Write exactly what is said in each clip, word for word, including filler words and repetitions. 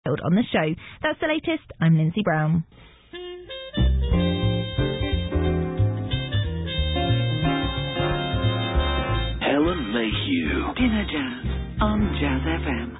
Mayfield on the show. That's the latest. I'm Lindsay Brown. Helen Mayhew. Dinner Jazz on Jazz F M.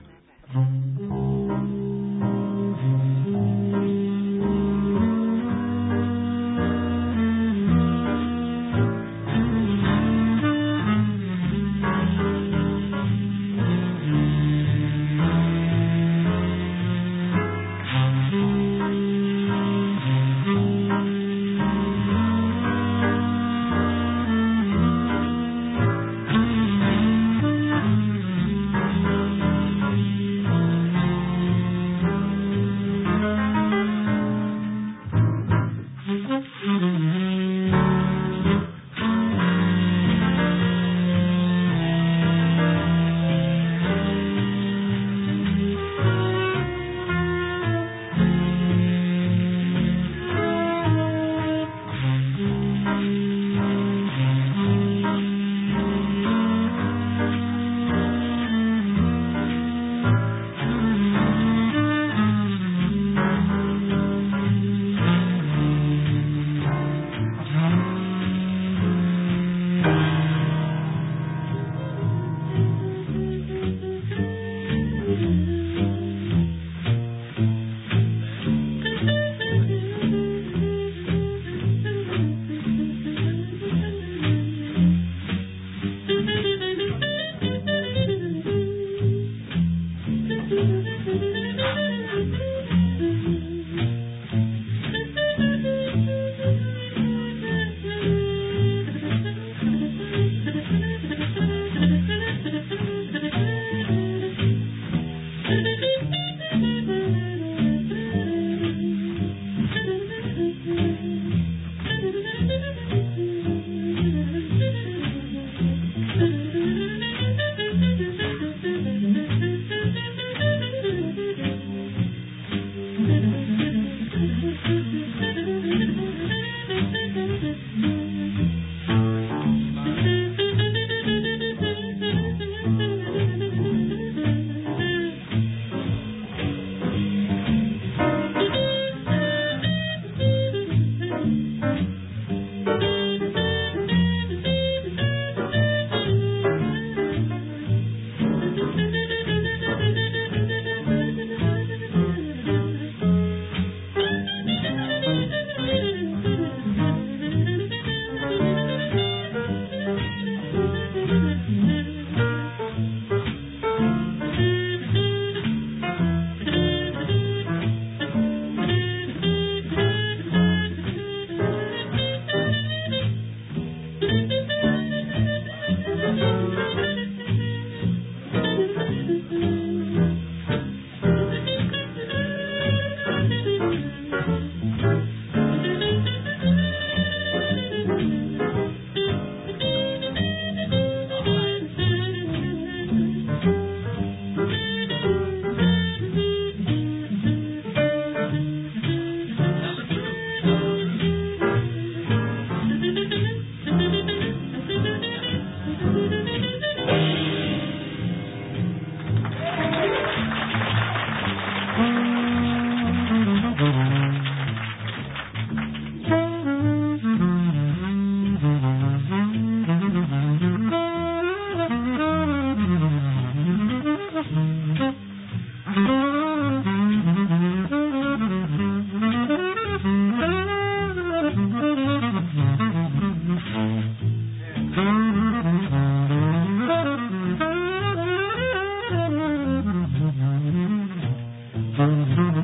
Mm-hmm.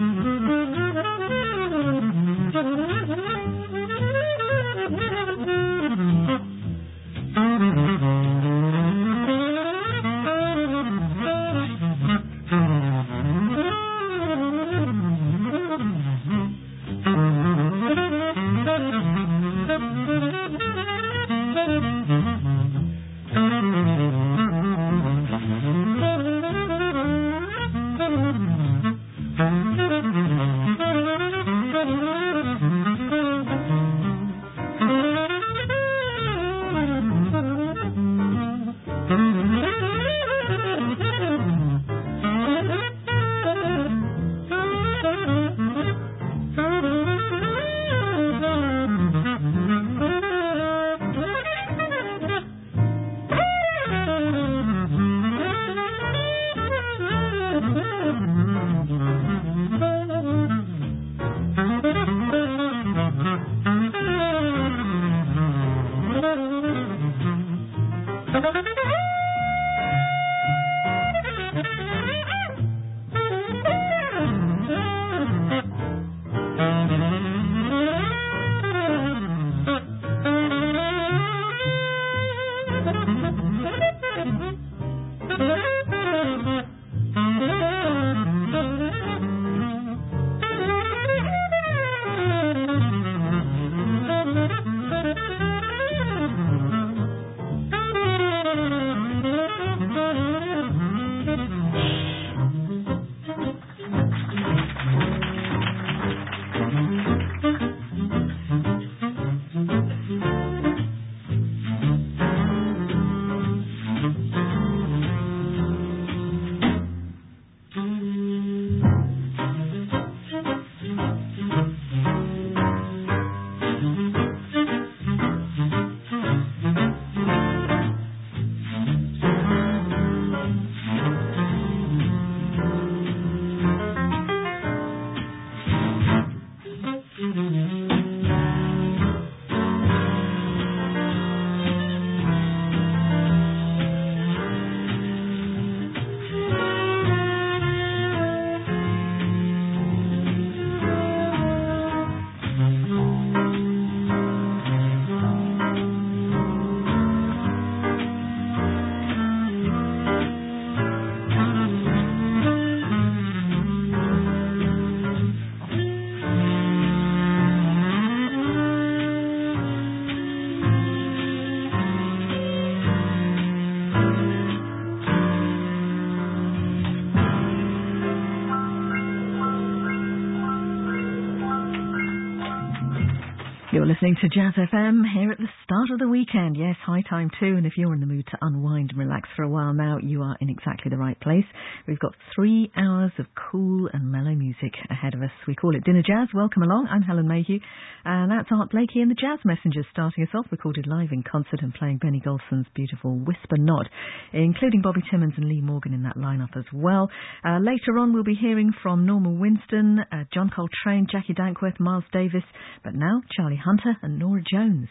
You're listening to Jazz F M here at the start of the weekend. Yes, high time too, and if you're in the mood to unwind and relax for a while now, you are in exactly the right place. We've got three hours of cool and mellow music ahead of us. We call it Dinner Jazz. Welcome along. I'm Helen Mayhew, and that's Art Blakey and the Jazz Messengers starting us off, recorded live in concert and playing Benny Golson's beautiful Whisper Not, including Bobby Timmons and Lee Morgan in that lineup as well. Uh, later on, we'll be hearing from Norma Winston, uh, John Coltrane, Jackie Dankworth, Miles Davis, but now Charlie Hunter and Nora Jones.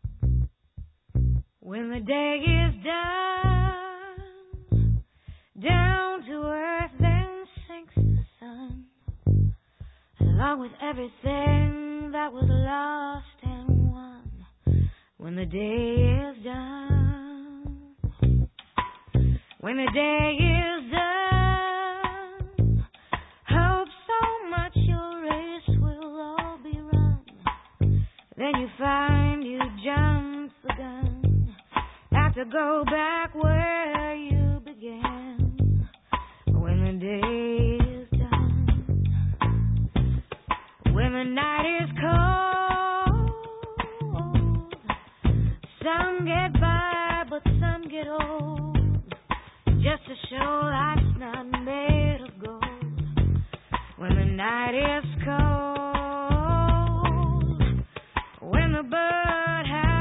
When the day is done, down to earth then sinks the sun, along with everything that was lost and won. When the day is done, when the day is done, hope so much your race will all be run. Then you find you jumped the gun, have to go back where you began. When the day is done, when the night is cold, some get by but some get old, just to show life's not made of gold. When the night is cold, when the bird has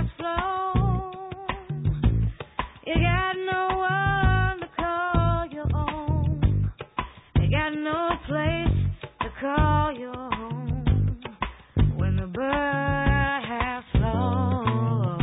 flown, you got no one to call your own, you got no place to call your home. When the bird has flown,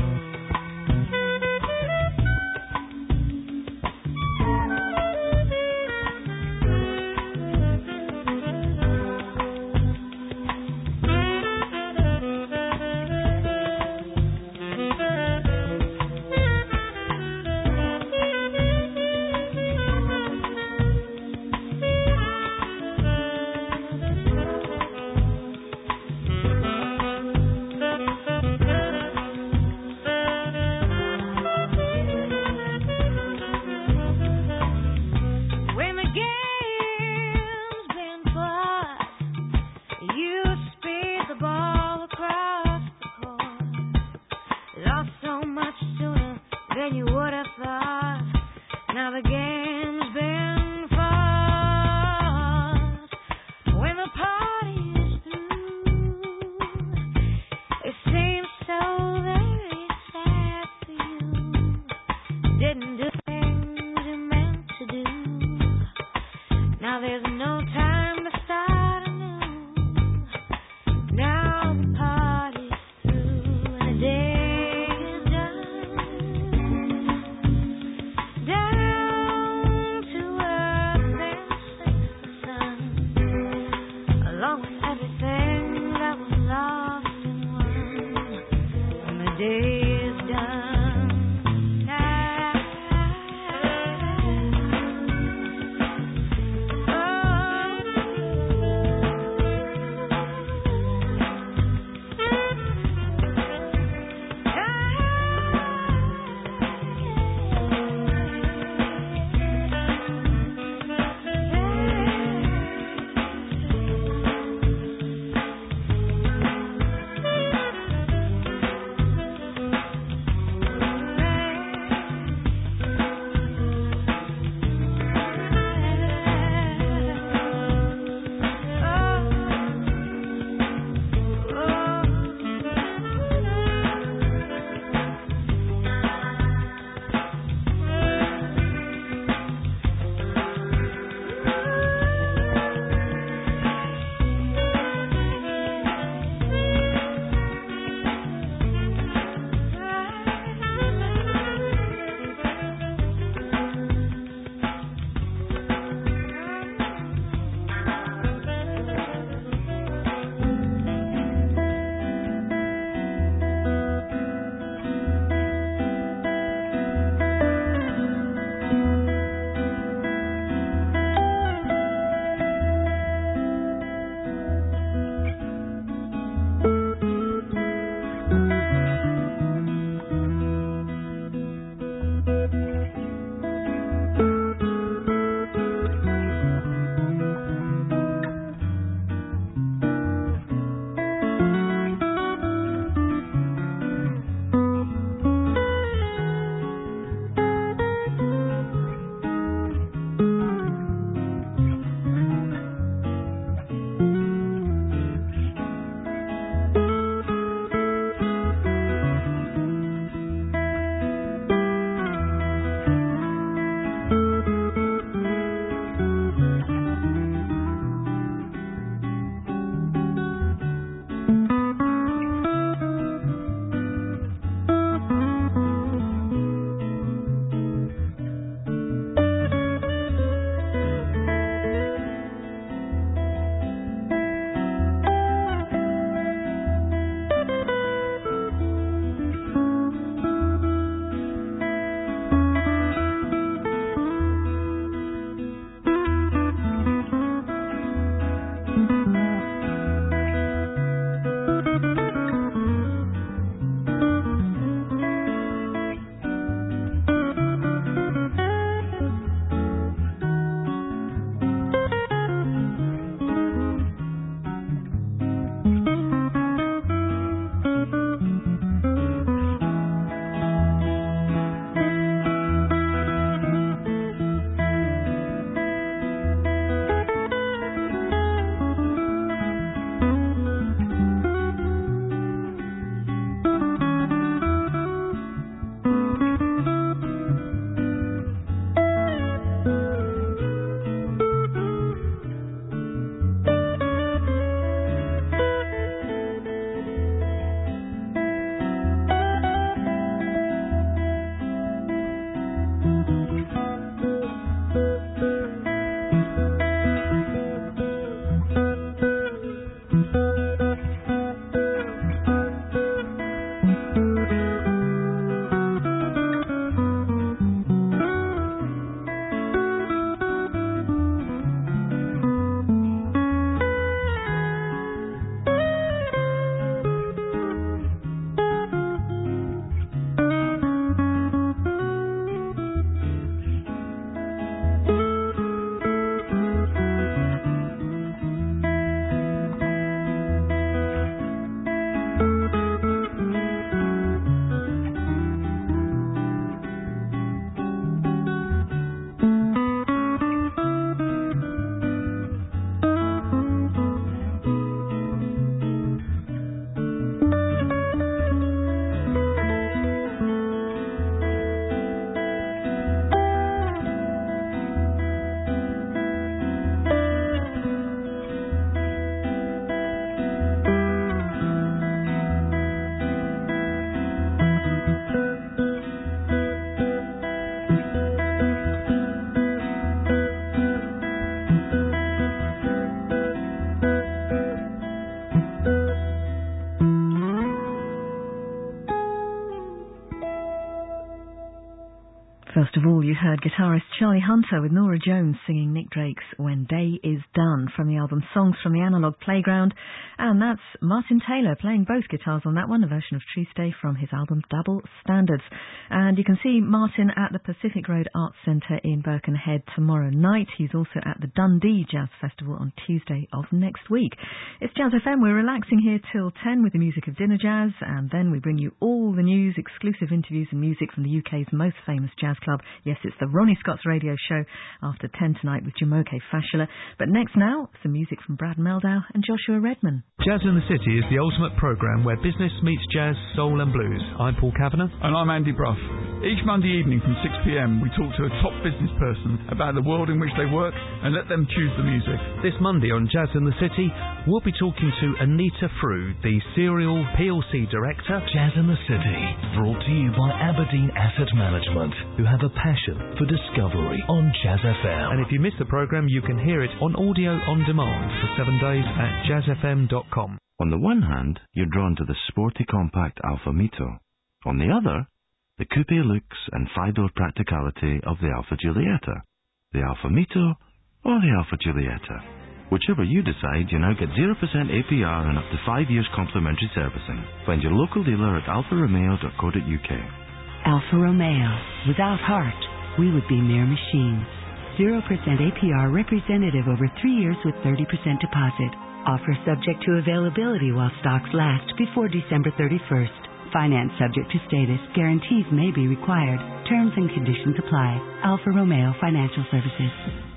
of all, you heard guitarist Charlie Hunter with Nora Jones singing Nick Drake's When Day Is Done from the album Songs from the Analog Playground. And that's Martin Taylor playing both guitars on that one, a version of True Stay from his album Double Standards. And you can see Martin at the Pacific Road Arts Centre in Birkenhead tomorrow night. He's also at the Dundee Jazz Festival on Tuesday of next week. It's Jazz F M. We're relaxing here till ten with the music of Dinner Jazz, and then we bring you all the news, exclusive interviews and music from the U K's most famous jazz club. Yes, it's the Ronnie Scott's radio show after ten tonight with Jamoke Fashula. But next now, some music from Brad Meldau and Joshua Redman. Jazz in the City is the ultimate programme where business meets jazz, soul and blues. I'm Paul Kavanagh. And I'm Andy Bruff. Each Monday evening from six p m we talk to a top business person about the world in which they work and let them choose the music. This Monday on Jazz in the City, we'll be talking to Anita Frew, the Serial P L C Director. Jazz in the City, brought to you by Aberdeen Asset Management, who have a passion for discovery on Jazz F M. And if you miss the programme, you can hear it on audio on demand for seven days at jazz f m dot com. On the one hand, you're drawn to the sporty compact Alfa Mito. On the other, the coupe looks and five-door practicality of the Alfa Giulietta. The Alfa Mito or the Alfa Giulietta. Whichever you decide, you now get zero percent A P R and up to five years complimentary servicing. Find your local dealer at alfa romeo dot co dot u k. Alfa Romeo. Without heart, we would be mere machines. zero percent A P R representative over three years with thirty percent deposit. Offer subject to availability while stocks last before December thirty-first. Finance subject to status. Guarantees may be required. Terms and conditions apply. Alfa Romeo Financial Services.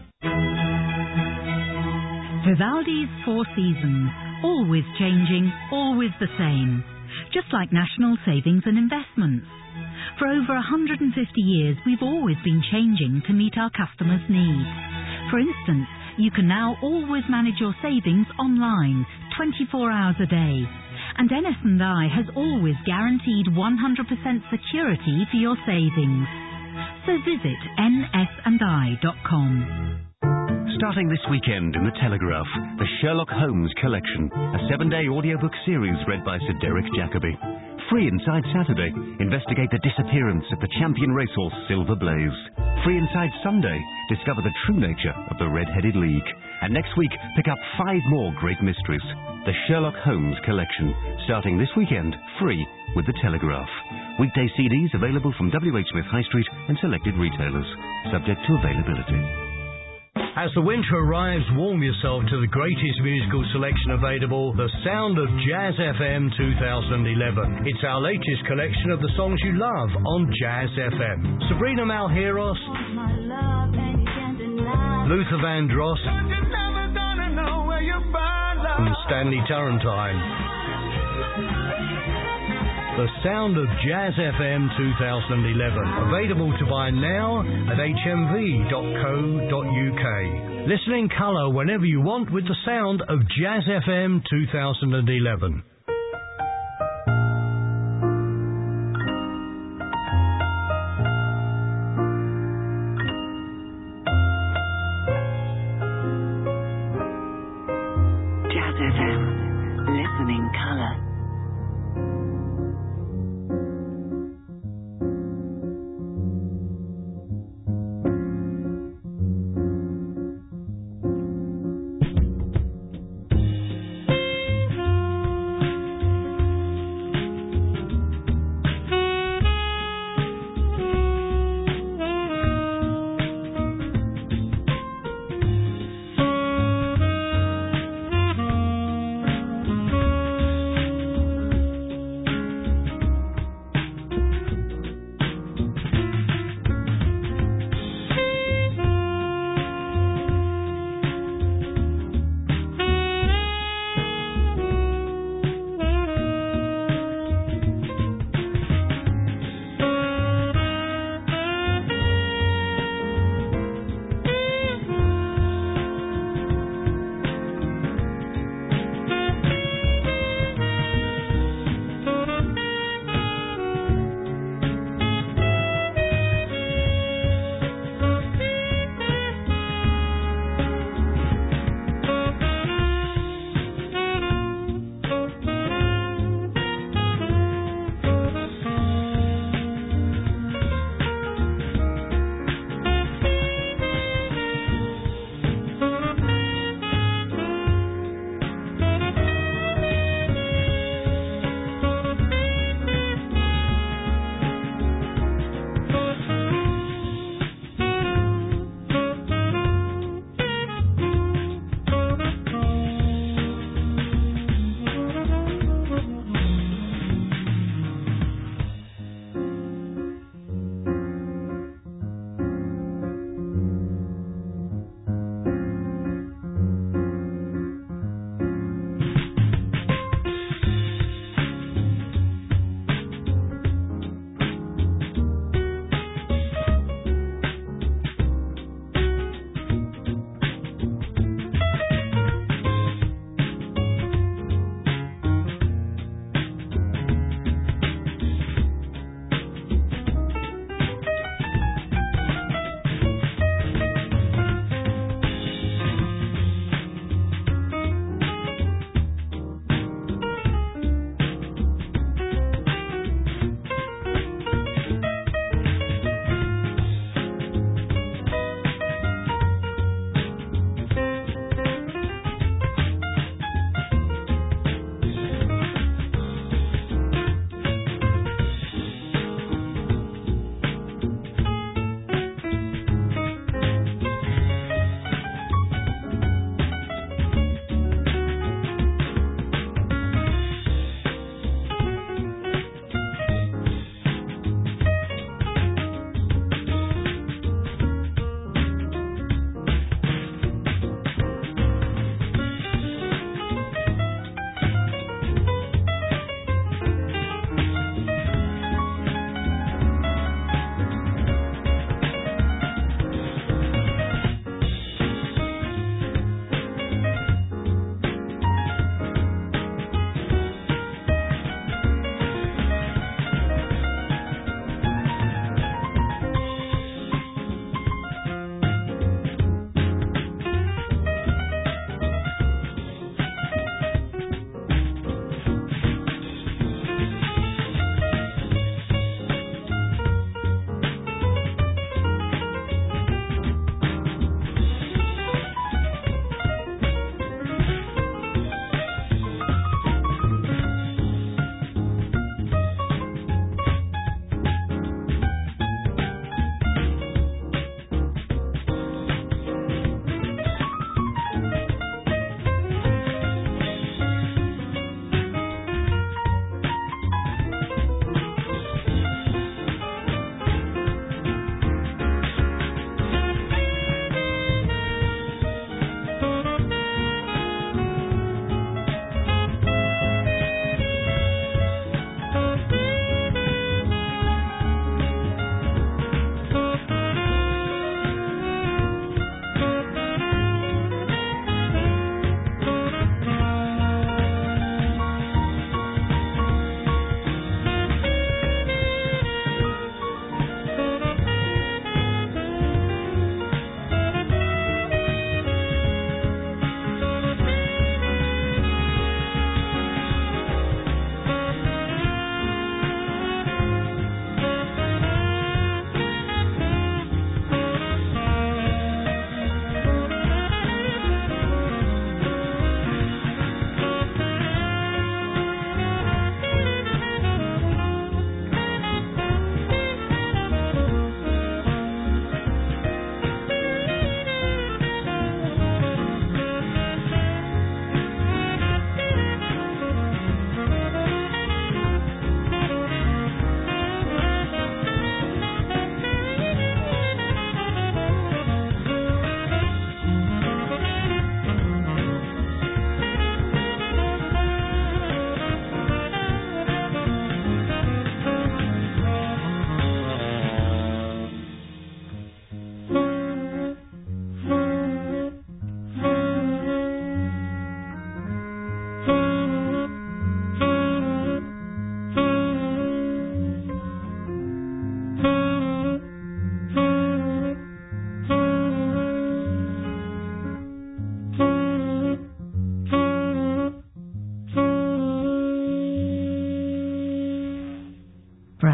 Vivaldi's Four Seasons. Always changing, always the same. Just like National Savings and Investments. For over one hundred fifty years, we've always been changing to meet our customers' needs. For instance, you can now always manage your savings online, twenty-four hours a day. And N S and I has always guaranteed one hundred percent security for your savings. So visit N S and I dot com. Starting this weekend in The Telegraph, the Sherlock Holmes Collection, a seven-day audiobook series read by Sir Derek Jacobi. Free inside Saturday, investigate the disappearance of the champion racehorse Silver Blaze. Free inside Sunday, discover the true nature of the Red-Headed League. And next week, pick up five more great mysteries. The Sherlock Holmes Collection, starting this weekend, free with The Telegraph. Weekday C Ds available from W H Smith High Street and selected retailers, subject to availability. As the winter arrives, warm yourself to the greatest musical selection available, the sound of Jazz F M twenty eleven. It's our latest collection of the songs you love on Jazz F M. Sabrina Malheiros, Luther Vandross, and Stanley Turrentine. The sound of Jazz F M twenty eleven. Available to buy now at h m v dot co dot u k. Listen in colour whenever you want with the sound of Jazz F M twenty eleven. Jazz F M. Listen in colour.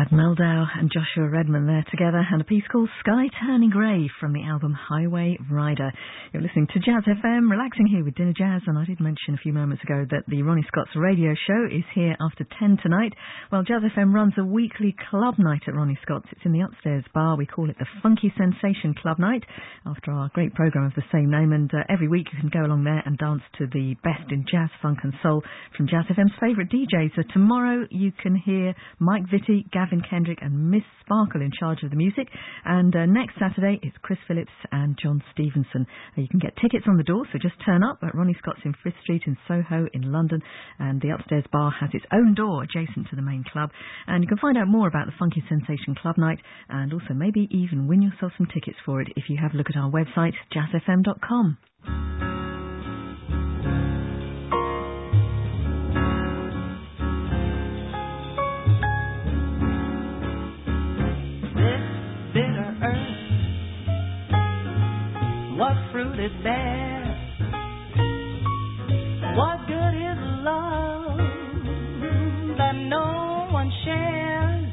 Brad Meldau and Joshua Redman there together, and a piece called Sky Turning Grey from the album Highway Rider. You're listening to Jazz F M, relaxing here with Dinner Jazz, and I did mention a few moments ago that the Ronnie Scott's radio show is here after ten tonight. Well, Jazz F M runs a weekly club night at Ronnie Scott's. It's in the upstairs bar. We call it the Funky Sensation Club Night, after our great programme of the same name, and uh, every week you can go along there and dance to the best in jazz, funk and soul from Jazz F M's favourite D Js. So tomorrow you can hear Mike Vitti, Gavin Kendrick and Miss Sparkle in charge of the music, and uh, next Saturday it's Chris Phillips and John Stevenson. Uh, you can get tickets on the door, so just turn up at Ronnie Scott's in Frith Street in Soho in London, and the upstairs bar has its own door adjacent to the main club, and you can find out more about the Funky Sensation Club Night and also maybe even win yourself some tickets for it if you have a look at our website jazz f m dot com. What fruit is there? What good is love that no one shares?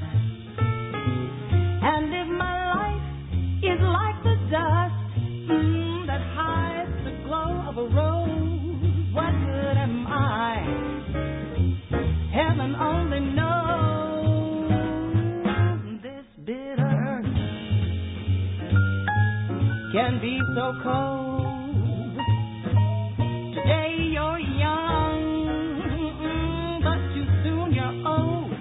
And if my life is like the dust mm, that hides the glow of a rose, what good am I? Heaven only knows. This bitter earth can be so cold. Today you're young, but too soon you're old.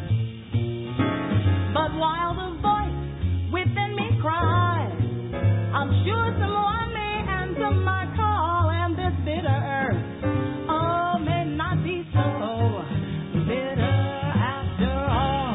But while the voice within me cries, I'm sure someone may answer my call, and this bitter earth, oh, may not be so bitter after all.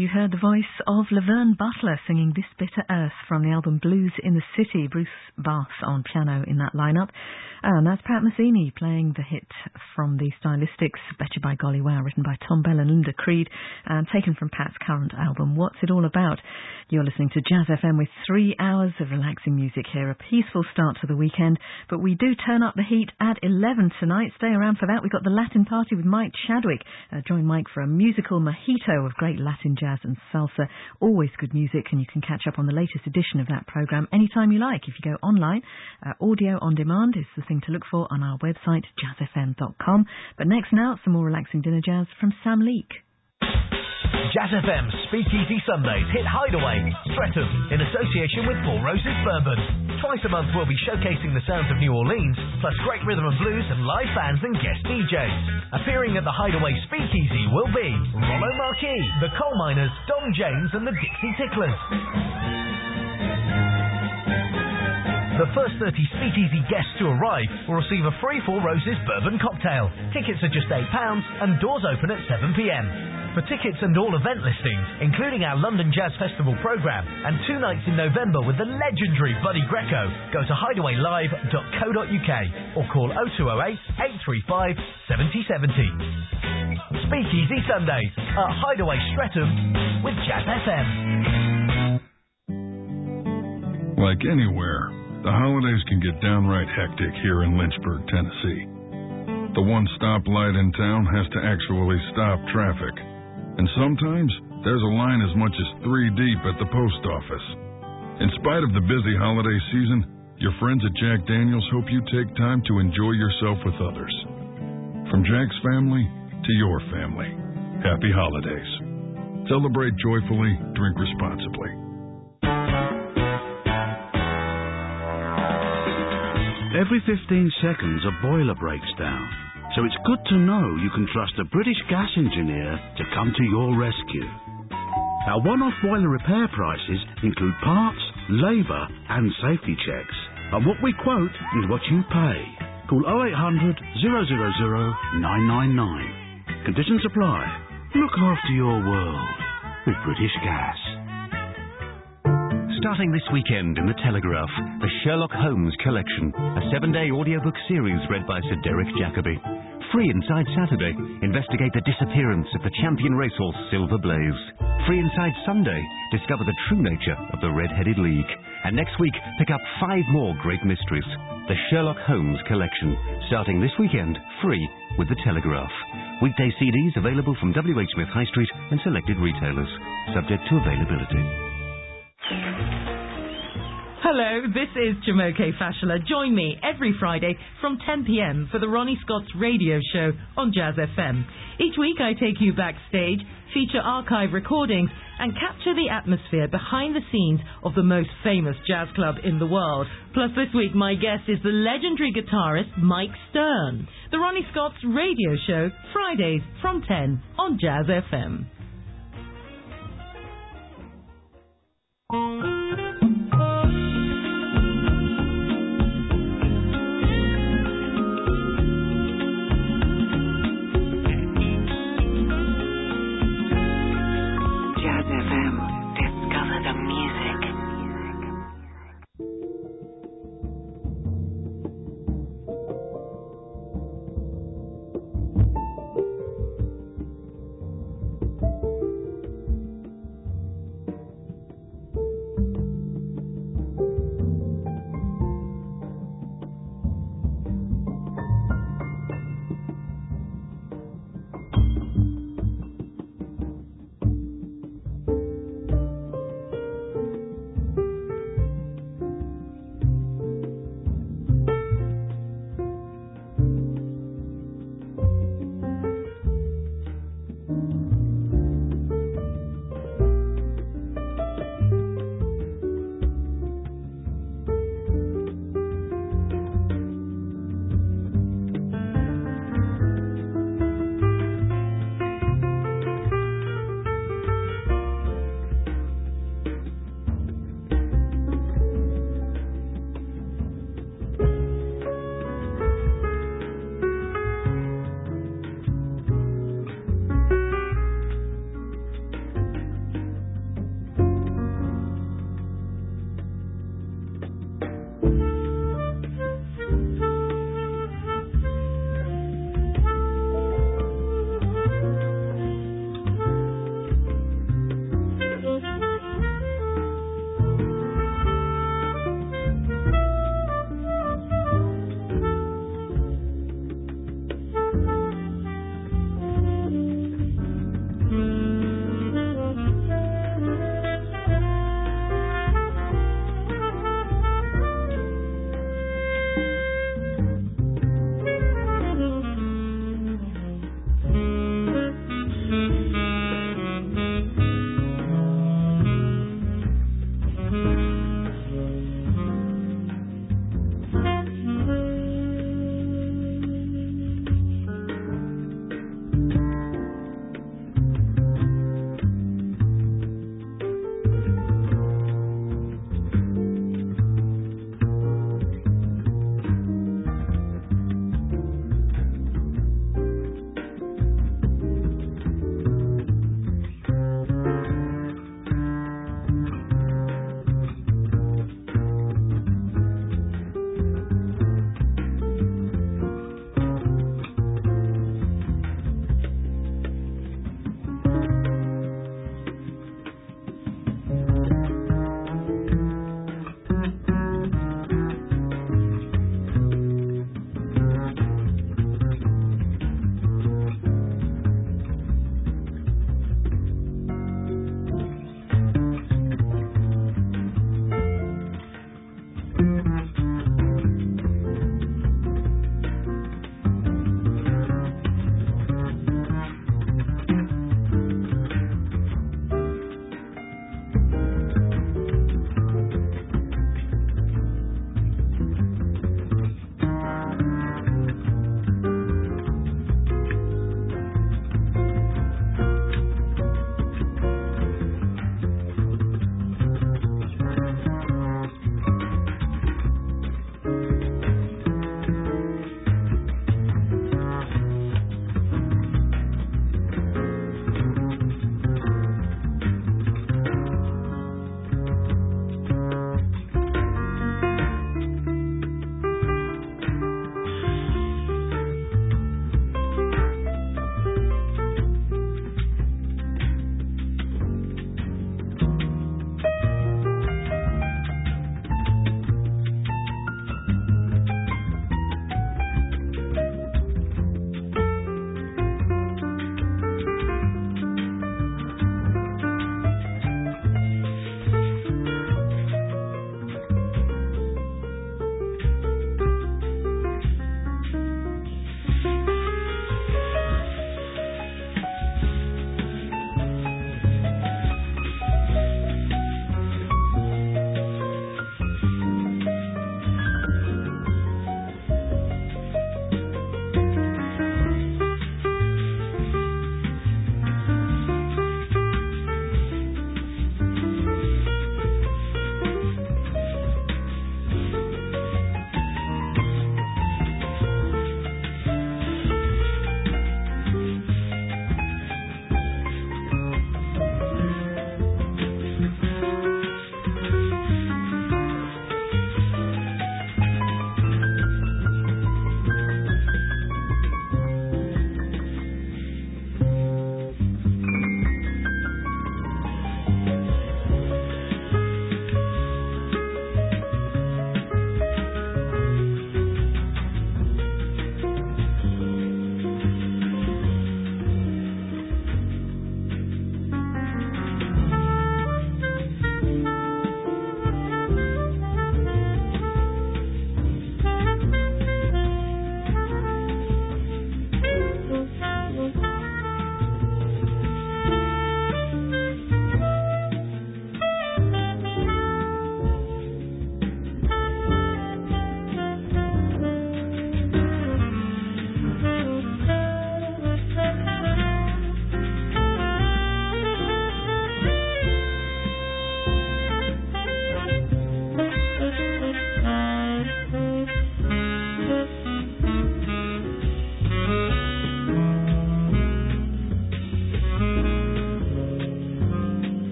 you heard the voice of Laverne Butler singing This Bitter Earth from the album Blues in the City. Bruce Bass on piano in that lineup. And that's Pat Metheny playing the hit from the Stylistics, Betcha by Golly Wow, written by Tom Bell and Linda Creed, and taken from Pat's current album, What's It All About? You're listening to Jazz F M with three hours of relaxing music here, a peaceful start to the weekend, but we do turn up the heat at eleven tonight. Stay around for that. We've got the Latin Party with Mike Chadwick. Uh, join Mike for a musical mojito of great Latin jazz and salsa. Always good music, and you can catch up on the latest edition of that programme anytime you like. If you go online, uh, audio on demand is the thing to look for on our website, jazz f m dot com. But next now, some more relaxing dinner jazz from Sam Leake. Jazz F M's Speakeasy Sundays hit Hideaway, Streatham, in association with Four Roses Bourbon. Twice a month we'll be showcasing the sounds of New Orleans, plus great rhythm and blues and live bands and guest D Js. Appearing at the Hideaway Speakeasy will be Rollo Marquis, the Coal Miners, Don James and the Dixie Ticklers. The first thirty Speakeasy guests to arrive will receive a free Four Roses Bourbon cocktail. Tickets are just eight pounds and doors open at seven p m. For tickets and all event listings, including our London Jazz Festival programme and two nights in November with the legendary Buddy Greco, go to hideaway live dot co dot u k or call oh two oh eight, eight three five, seven oh seven oh. Speakeasy Sundays at Hideaway Streatham with Jazz F M. Like anywhere, the holidays can get downright hectic here in Lynchburg, Tennessee. The one stoplight in town has to actually stop traffic. And sometimes there's a line as much as three deep at the post office. In spite of the busy holiday season, your friends at Jack Daniels hope you take time to enjoy yourself with others. From Jack's family to your family, happy holidays. Celebrate joyfully, drink responsibly. Every fifteen seconds a boiler breaks down. So it's good to know you can trust a British gas engineer to come to your rescue. Our one-off boiler repair prices include parts, labour and safety checks. And what we quote is what you pay. Call oh eight hundred, zero zero zero, nine nine nine. Conditions apply. Look after your world with British Gas. Starting this weekend in The Telegraph, the Sherlock Holmes Collection, a seven-day audiobook series read by Sir Derek Jacobi. Free inside Saturday, investigate the disappearance of the champion racehorse Silver Blaze. Free inside Sunday, discover the true nature of the Red-Headed League. And next week, pick up five more great mysteries. The Sherlock Holmes Collection, starting this weekend, free with The Telegraph. Weekday C Ds available from W H Smith High Street and selected retailers, subject to availability. Hello, this is Jumoke Fashola. Join me every Friday from ten p m for the Ronnie Scott's radio show on Jazz F M. Each week I take you backstage, feature archive recordings and capture the atmosphere behind the scenes of the most famous jazz club in the world. Plus this week my guest is the legendary guitarist Mike Stern. The Ronnie Scott's radio show, Fridays from ten on Jazz F M.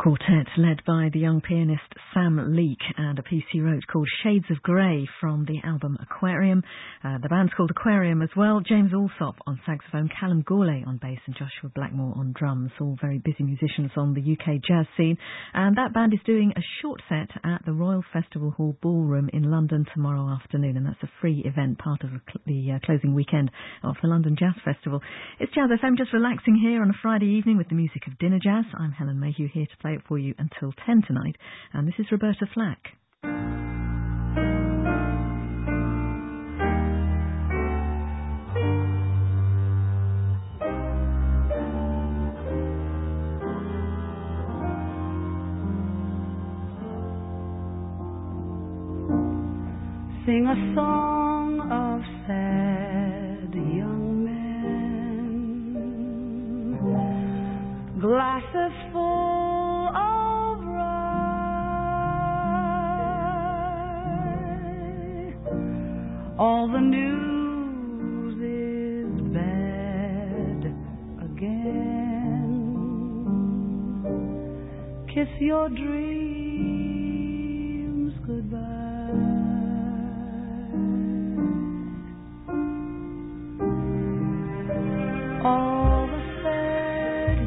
quartet led by the young pianist Sam Leake and a piece he wrote called Shades of Grey from the album Aquarium. Uh, the band's called Aquarium as well. James Alsop on saxophone, Callum Gourlay on bass and Joshua Blackmore on drums. All very busy musicians on the U K jazz scene. And that band is doing a short set at the Royal Festival Hall Ballroom in London tomorrow afternoon, and that's a free event, part of the, cl- the uh, closing weekend of the London Jazz Festival. It's Jazz F M, just relaxing here on a Friday evening with the music of Dinner Jazz. I'm Helen Mayhew, here to play it for you until ten tonight, and this is Roberta Flack. Sing a song of sad young men, glasses full of rye. All the news is bad again. Kiss your dreams goodbye. All the sad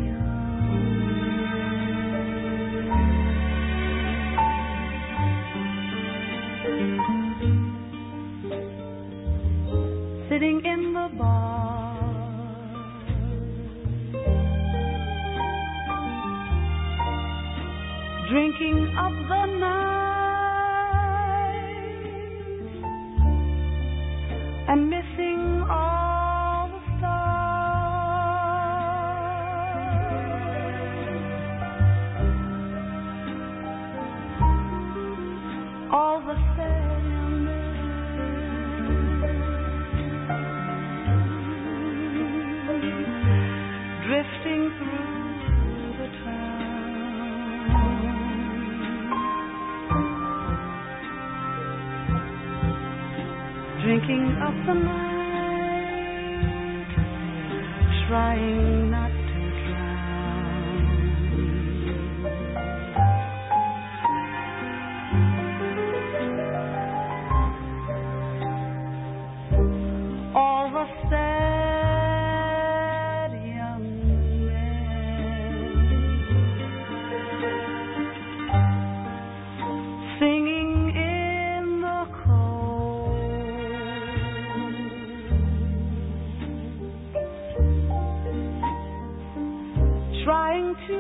young, sitting in the bar, drinking up the night and missing all all the sad young men drifting through the town, drinking up the night, trying not to sad young men singing in the cold, trying to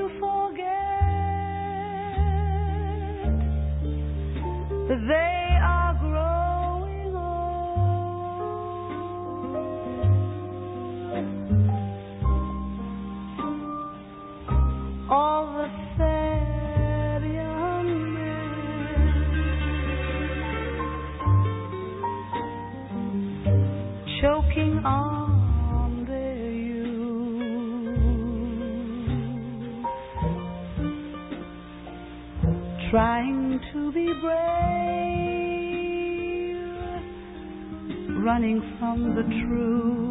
forget that they are growing old. All the sad young men choking on their youth, trying to be brave, running from the truth.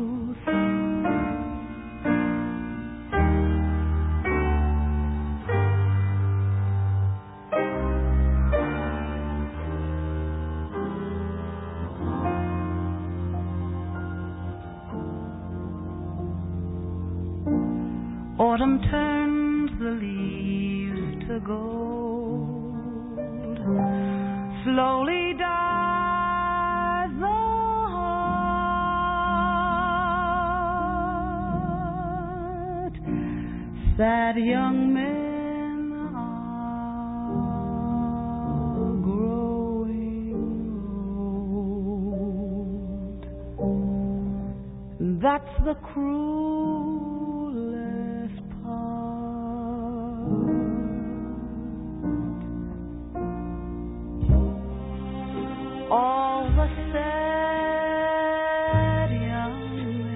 Autumn turns the leaves to gold, slowly dies the heart. Sad young men are growing old. That's the cruel all the sad young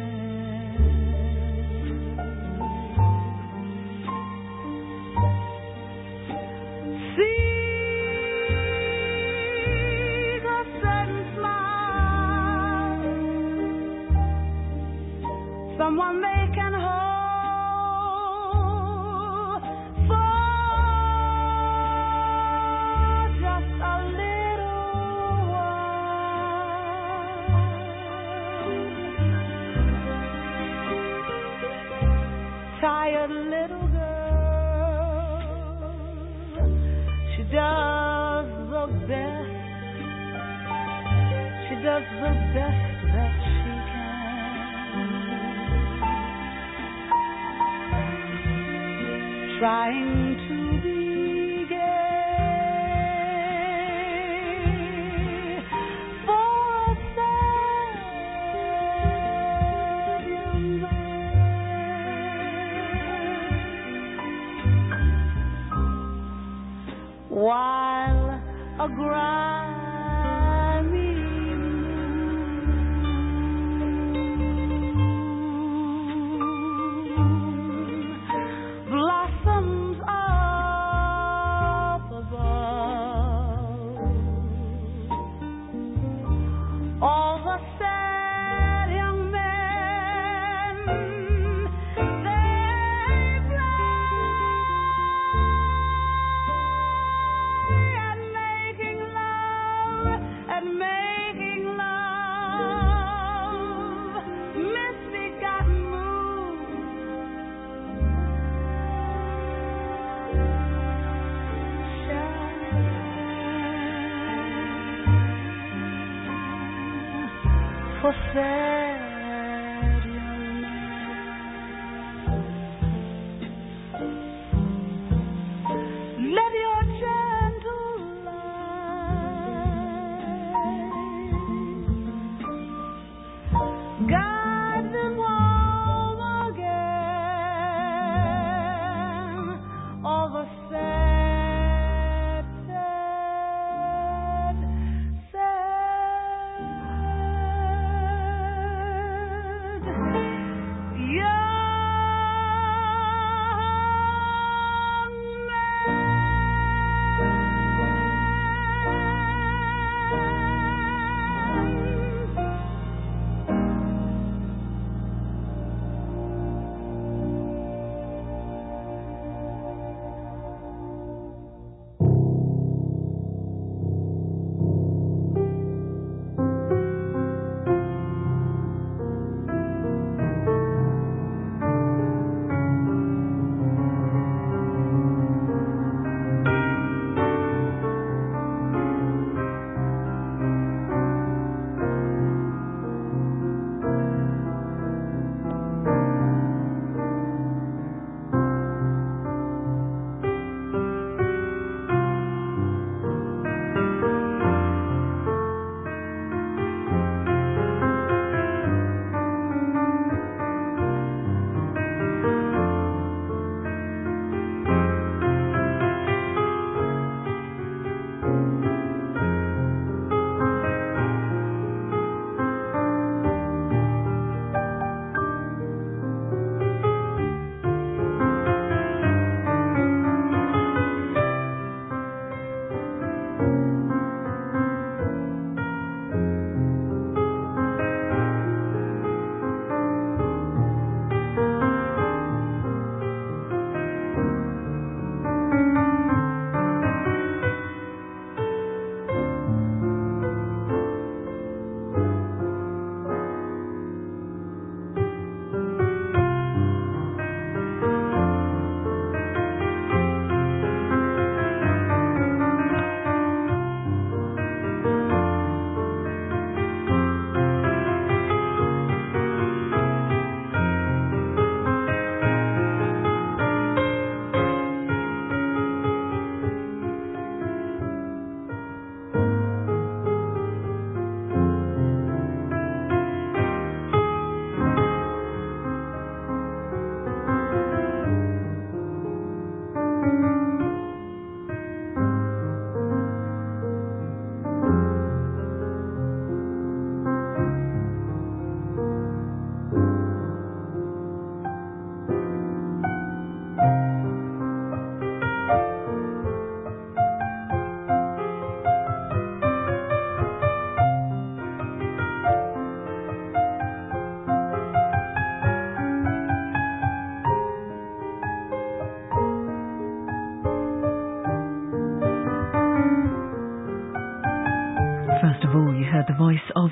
men see the sudden smile, someone they can hold for trying to be gay for a sad young man, while a grimy blossoms up above. All the sad young men, they play at making love, at making love, misbegotten for sad young men. Let your gentle light guide them home again. All the sad, sad, sad young men.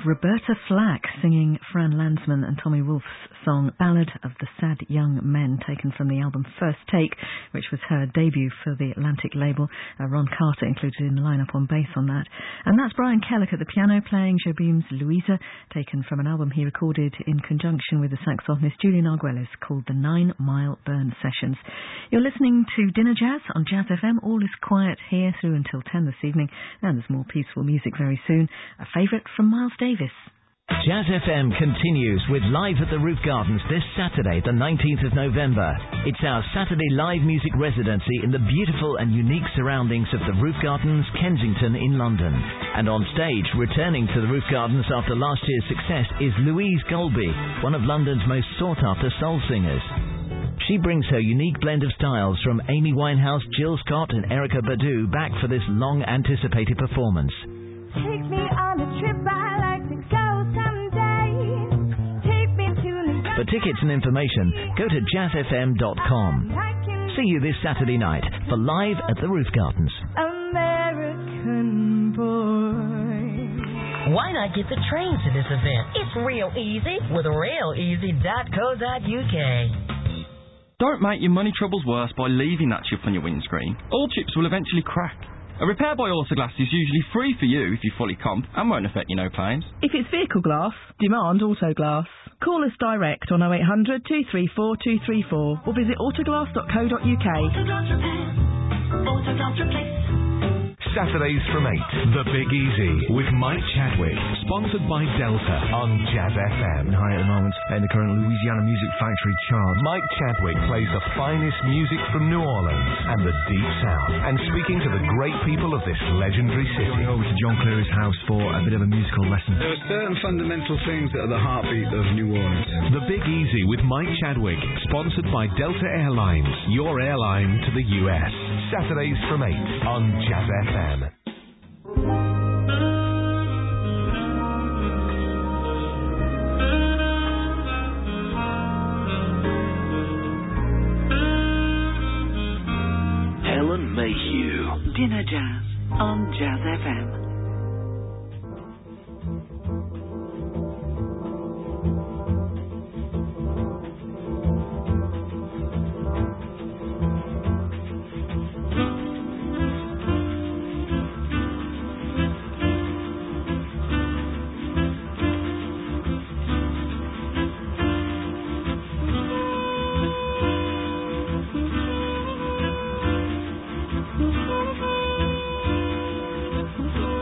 Roberta Flack singing Fran Landsman and Tommy Wolfe's song Ballad of the Sad Young Men, taken from the album First Take, which was her debut for the Atlantic label. Uh, Ron Carter included in the lineup on bass on that. And that's Brian Kellick at the piano playing Jobim's Louisa, taken from an album he recorded in conjunction with the saxophonist Julian Arguelles called the Nine Mile Burn Sessions. You're listening to Dinner Jazz on Jazz F M. All is quiet here through until ten this evening, and there's more peaceful music very soon. A favourite from Miles Davis. Jazz F M continues with Live at the Roof Gardens this Saturday, the nineteenth of November. It's our Saturday live music residency in the beautiful and unique surroundings of the Roof Gardens, Kensington in London. And on stage, returning to the Roof Gardens after last year's success, is Louise Golby, one of London's most sought-after soul singers. She brings her unique blend of styles from Amy Winehouse, Jill Scott and Erykah Badu back for this long-anticipated performance. Take me on a trip, I like to go someday. Take me to New York. For tickets and information, go to jazz f m dot com. See you this Saturday night for Live at the Roof Gardens. American boy. Why not get the train to this event? It's real easy with real easy dot co dot u k. Don't make your money troubles worse by leaving that chip on your windscreen. All chips will eventually crack. A repair by Autoglass is usually free for you if you fully comp and won't affect your no claims. If it's vehicle glass, demand Autoglass. Call us direct on oh eight hundred, two three four, two three four or visit autoglass dot co dot u k. Autoglass repair. Autoglass replace. Saturdays from eight, The Big Easy with Mike Chadwick, sponsored by Delta on Jazz F M. High at the moment in the current Louisiana Music Factory chart. Mike Chadwick plays the finest music from New Orleans and the Deep South, and speaking to the great people of this legendary city. Going over to John Cleary's house for a bit of a musical lesson. There are certain fundamental things that are the heartbeat of New Orleans. The Big Easy with Mike Chadwick, sponsored by Delta Airlines, your airline to the U S. Saturdays from eight on Jazz F M. Helen Mayhew. Dinner Jazz on Jazz F M. Thank you.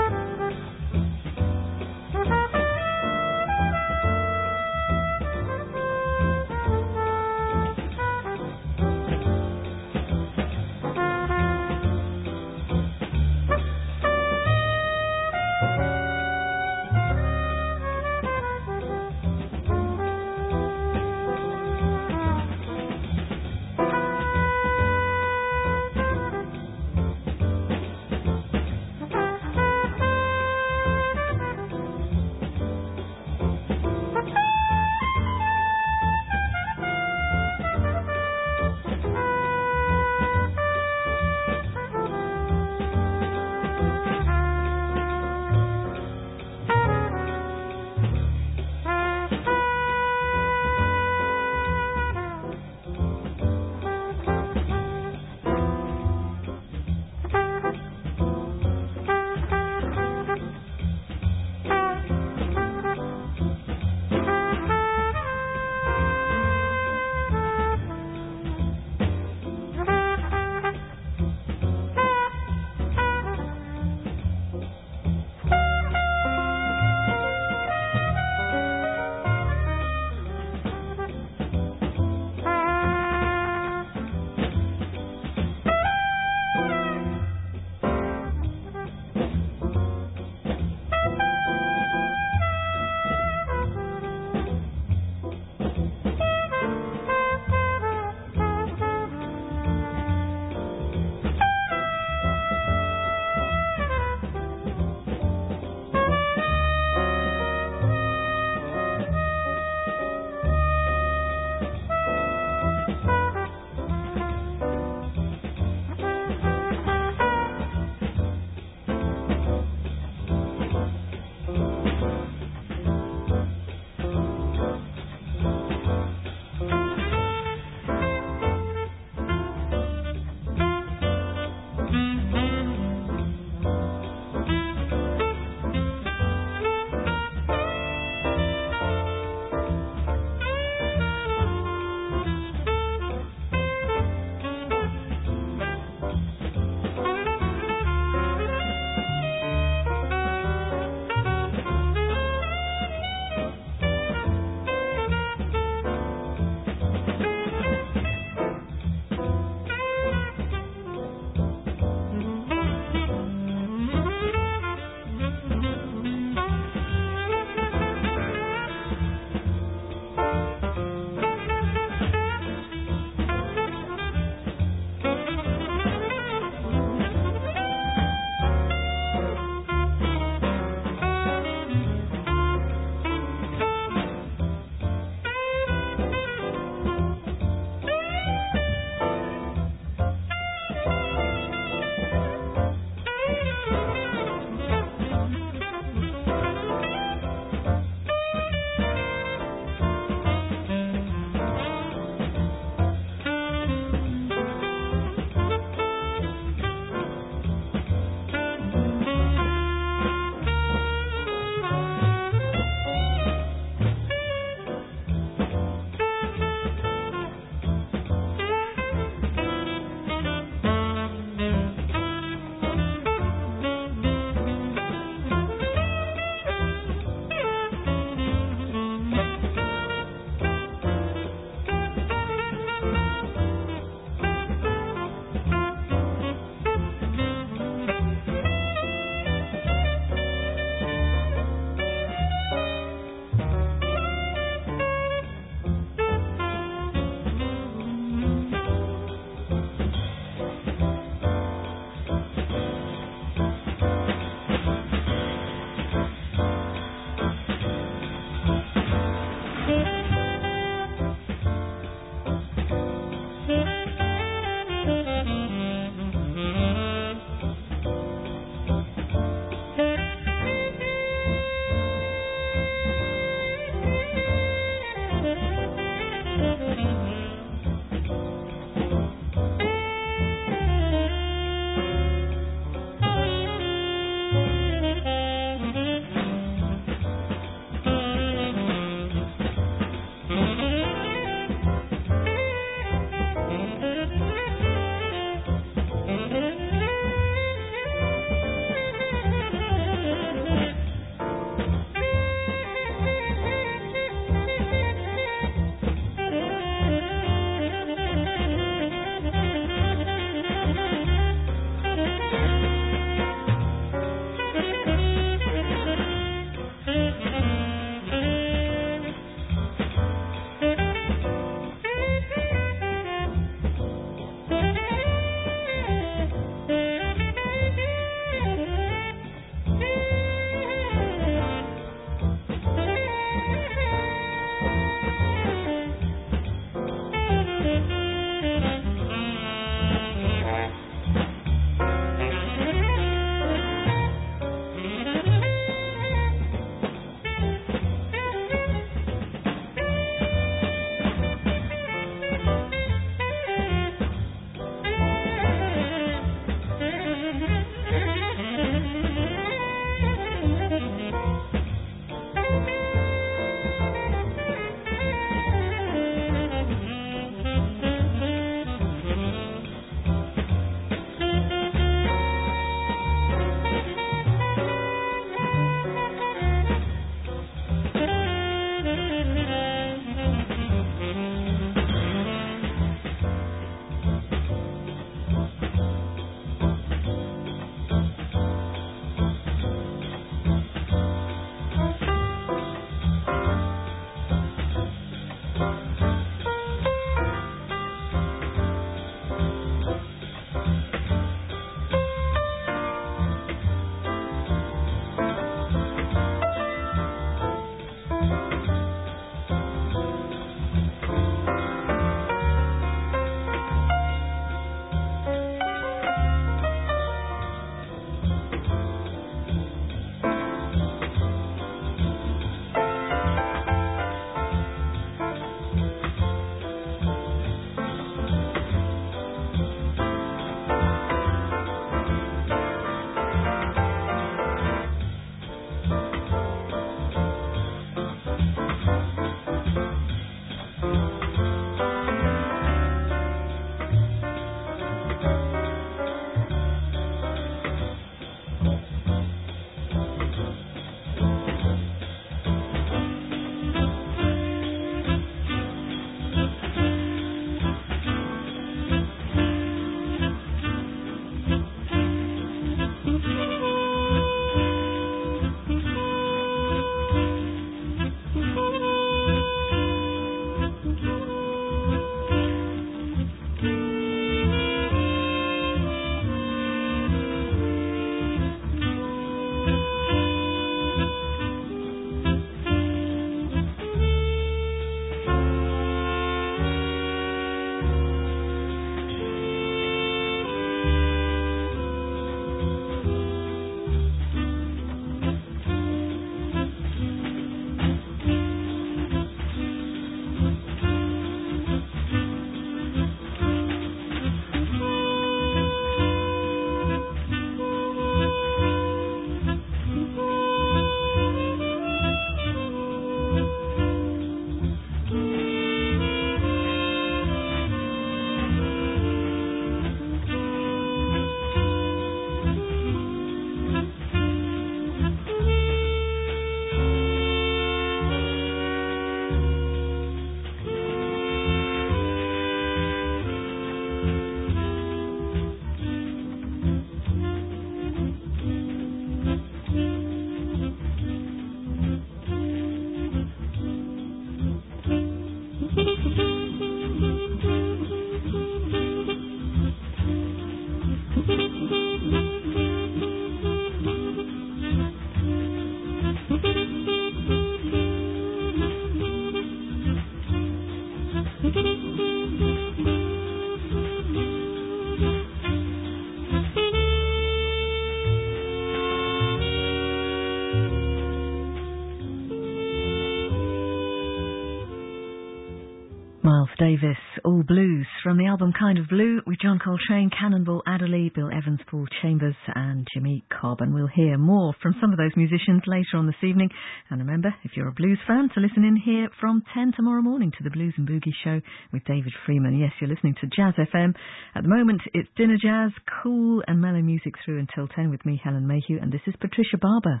Davis, All Blues, from the album Kind of Blue, with John Coltrane, Cannonball Adderley, Bill Evans, Paul Chambers and Jimmy Cobb. And we'll hear more from some of those musicians later on this evening. And remember, if you're a blues fan, to listen in here from ten tomorrow morning to the Blues and Boogie Show with David Freeman. Yes, you're listening to Jazz F M. At the moment, it's dinner jazz, cool and mellow music through until ten with me, Helen Mayhew, and this is Patricia Barber.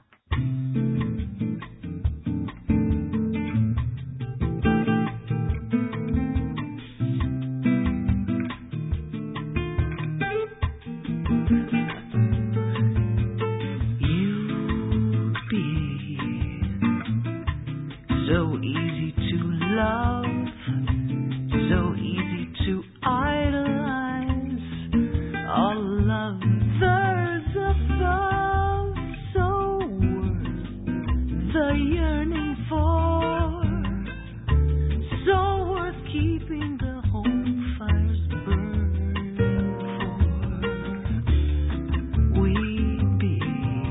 So easy to love, so easy to idolize all others above, so worth the yearning for, so worth keeping the home fires burning for. We'd be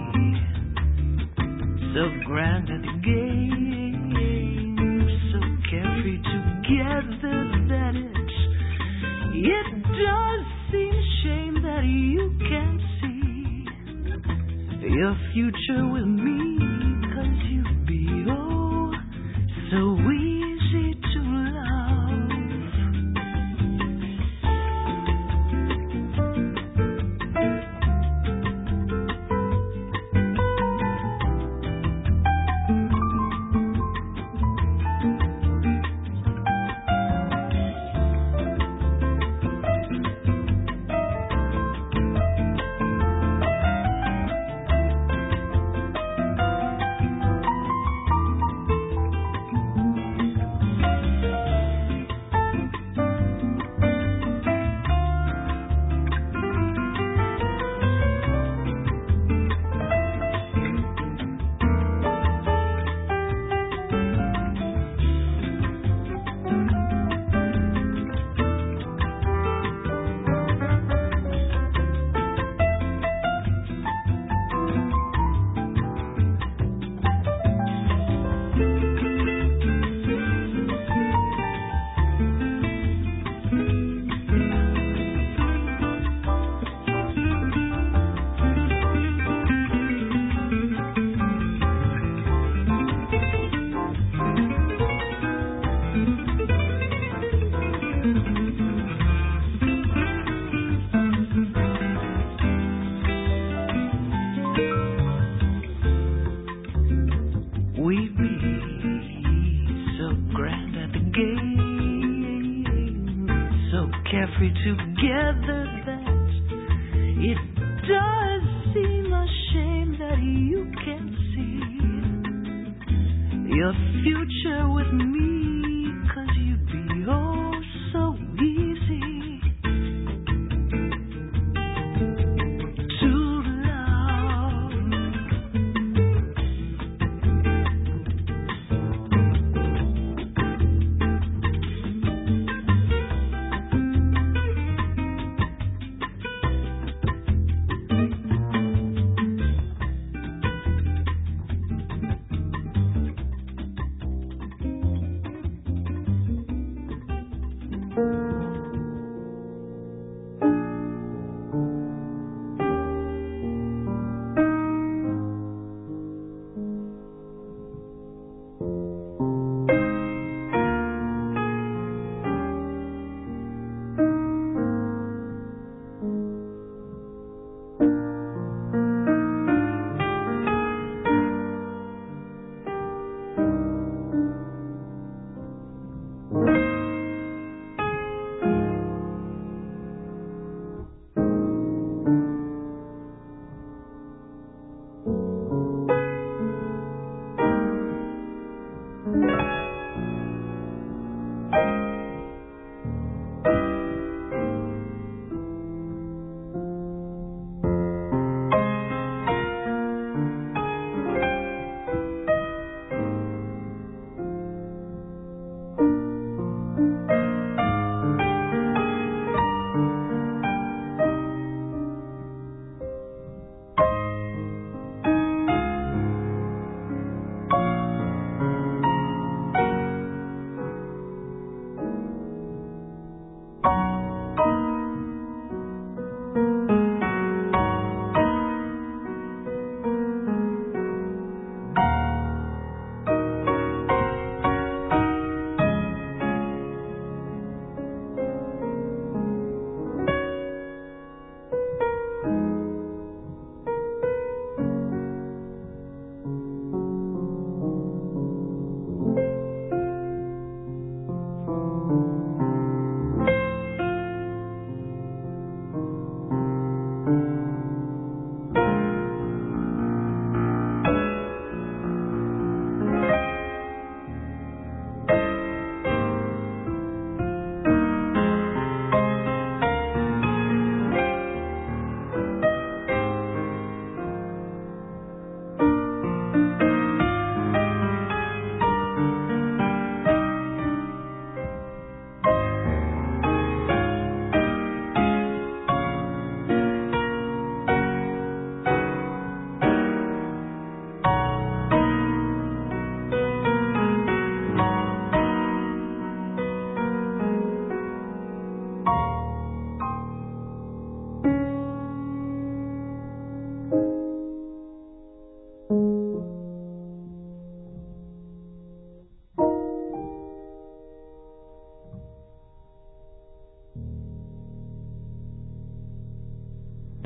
so grand at the game, together that it, it does seem a shame that you can't see your future with me, 'cause you'd be oh so easy to love.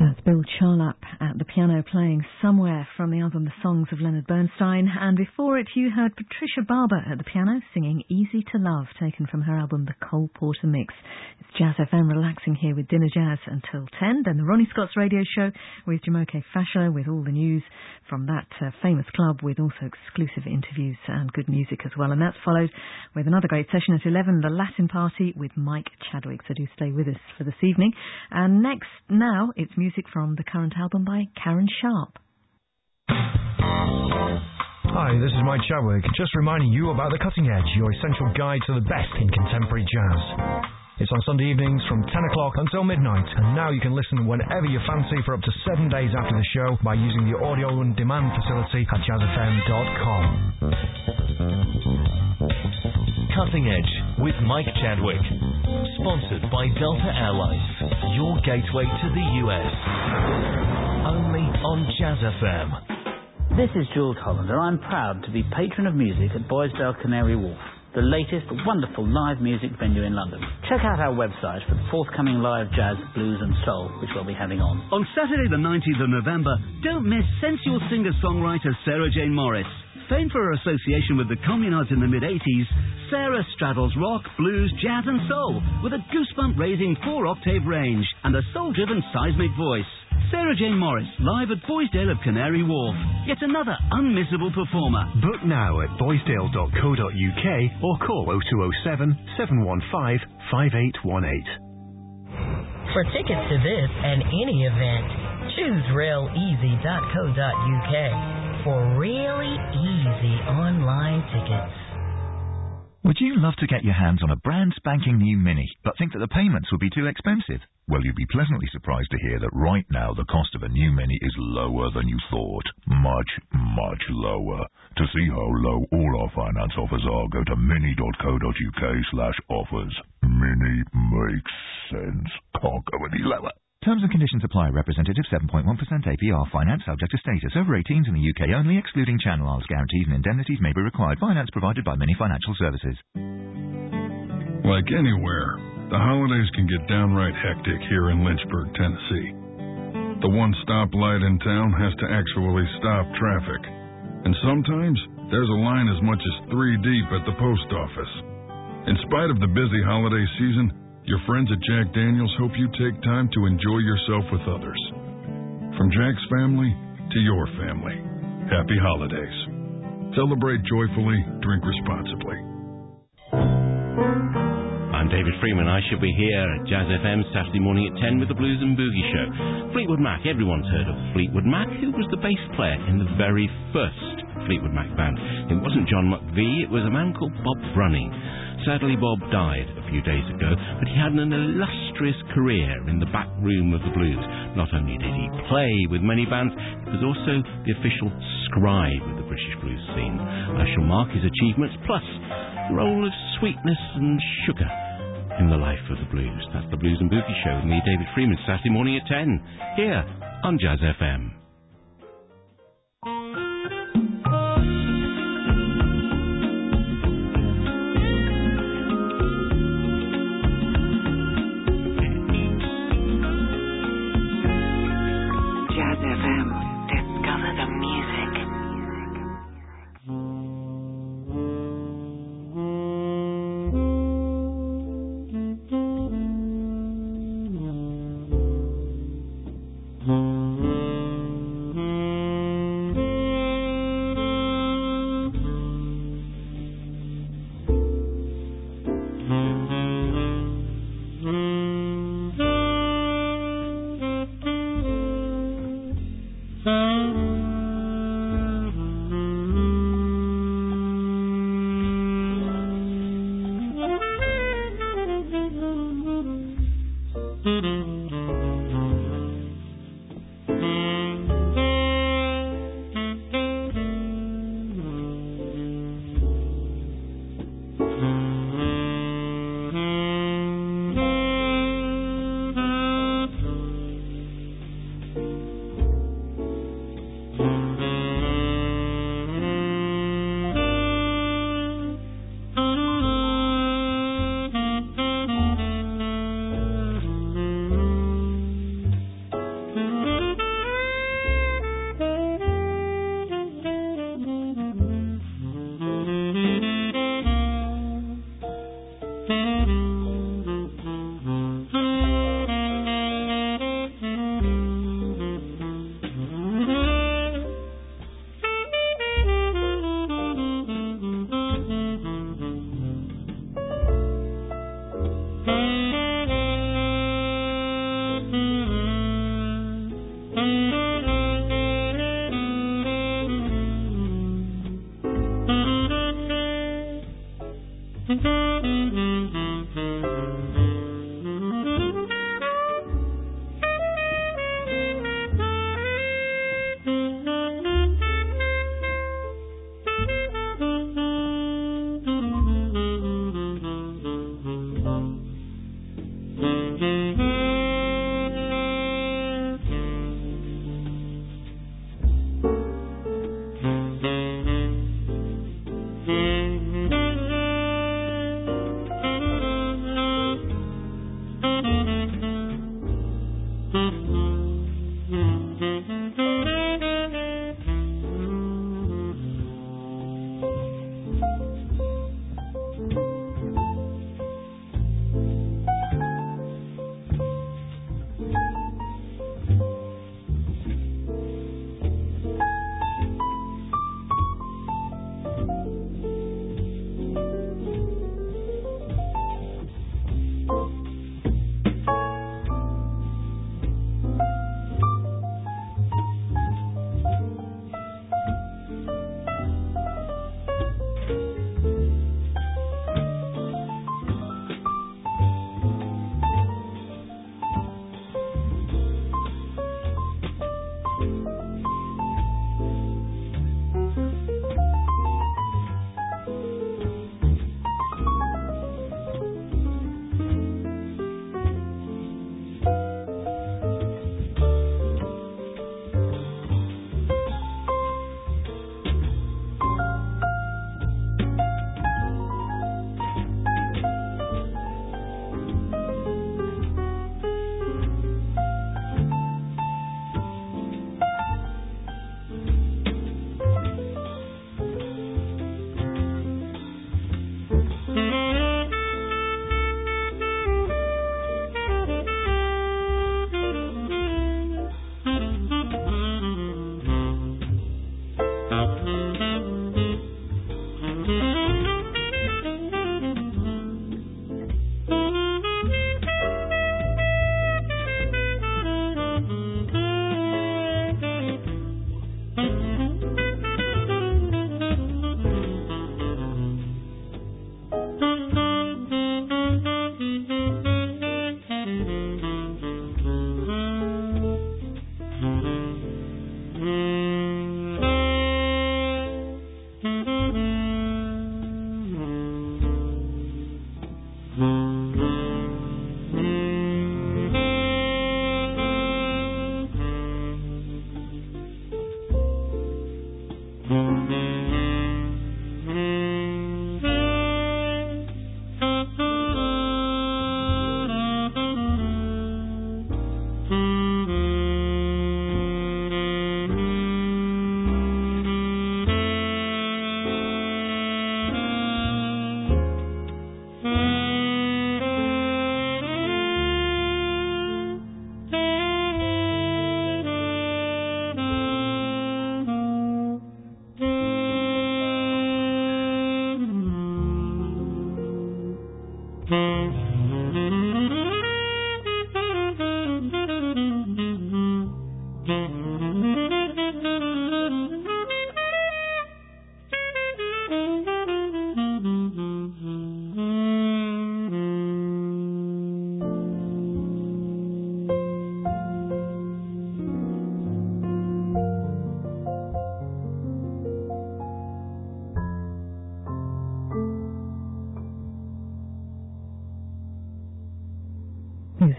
That's Bill Charlap at the piano playing Somewhere from the album The Songs of Leonard Bernstein. And before it, you heard Patricia Barber at the piano singing Easy to Love, taken from her album The Cole Porter Mix. It's Jazz F M relaxing here with Dinner Jazz until ten. Then the Ronnie Scott's radio show with Jumoke Fashola with all the news from that uh, famous club, with also exclusive interviews and good music as well. And that's followed with another great session at eleven, the Latin Party with Mike Chadwick. So do stay with us for this evening. And next, now, it's music from the current album by Karen Sharp. Hi, this is Mike Chadwick, just reminding you about The Cutting Edge, your essential guide to the best in contemporary jazz. It's on Sunday evenings from ten o'clock until midnight, and now you can listen whenever you fancy for up to seven days after the show by using the audio on demand facility at jazz f m dot com. Cutting Edge with Mike Chadwick. Sponsored by Delta Airlines, your gateway to the U S. Only on Jazz F M. This is Jules Hollander. I'm proud to be patron of music at Boisdale Canary Wharf, the latest wonderful live music venue in London. Check out our website for the forthcoming live jazz, blues and soul, which we'll be having on. On Saturday the nineteenth of November, don't miss sensual singer-songwriter Sarah Jane Morris. Famed for her association with the Communards in the mid-eighties, Sarah straddles rock, blues, jazz and soul with a goosebump-raising four-octave range and a soul-driven seismic voice. Sarah Jane Morris, live at Boisdale of Canary Wharf. Yet another unmissable performer. Book now at boisdale dot co dot u k or call oh two oh seven, seven one five, five eight one eight. For tickets to this and any event, choose rail easy dot co dot u k for really easy online tickets. Would you love to get your hands on a brand spanking new Mini, but think that the payments would be too expensive? Well, you'd be pleasantly surprised to hear that right now the cost of a new Mini is lower than you thought. Much, much lower. To see how low all our finance offers are, go to mini dot co dot u k slash offers. Mini makes sense. Can't go any lower. Terms and conditions apply. Representative seven point one percent A P R. Finance subject to status. Over eighteens in the U K only, excluding Channel Isles. Guarantees and indemnities may be required. Finance provided by Mini Financial Services. Like anywhere, the holidays can get downright hectic here in Lynchburg, Tennessee. The one stoplight in town has to actually stop traffic. And sometimes there's a line as much as three deep at the post office. In spite of the busy holiday season, your friends at Jack Daniels hope you take time to enjoy yourself with others. From Jack's family to your family, happy holidays. Celebrate joyfully, drink responsibly. I'm David Freeman. I shall be here at Jazz F M Saturday morning at ten with the Blues and Boogie Show. Fleetwood Mac, everyone's heard of Fleetwood Mac. Who was the bass player in the very first Fleetwood Mac band? It wasn't John McVie, it was a man called Bob Brunning. Sadly, Bob died a few days ago, but he had an illustrious career in the back room of the blues. Not only did he play with many bands, he was also the official scribe of the British blues scene. I shall mark his achievements, plus the role of sweetness and sugar in the life of the blues. That's the Blues and Boogie Show with me, David Freeman, Saturday morning at ten, here on Jazz F M.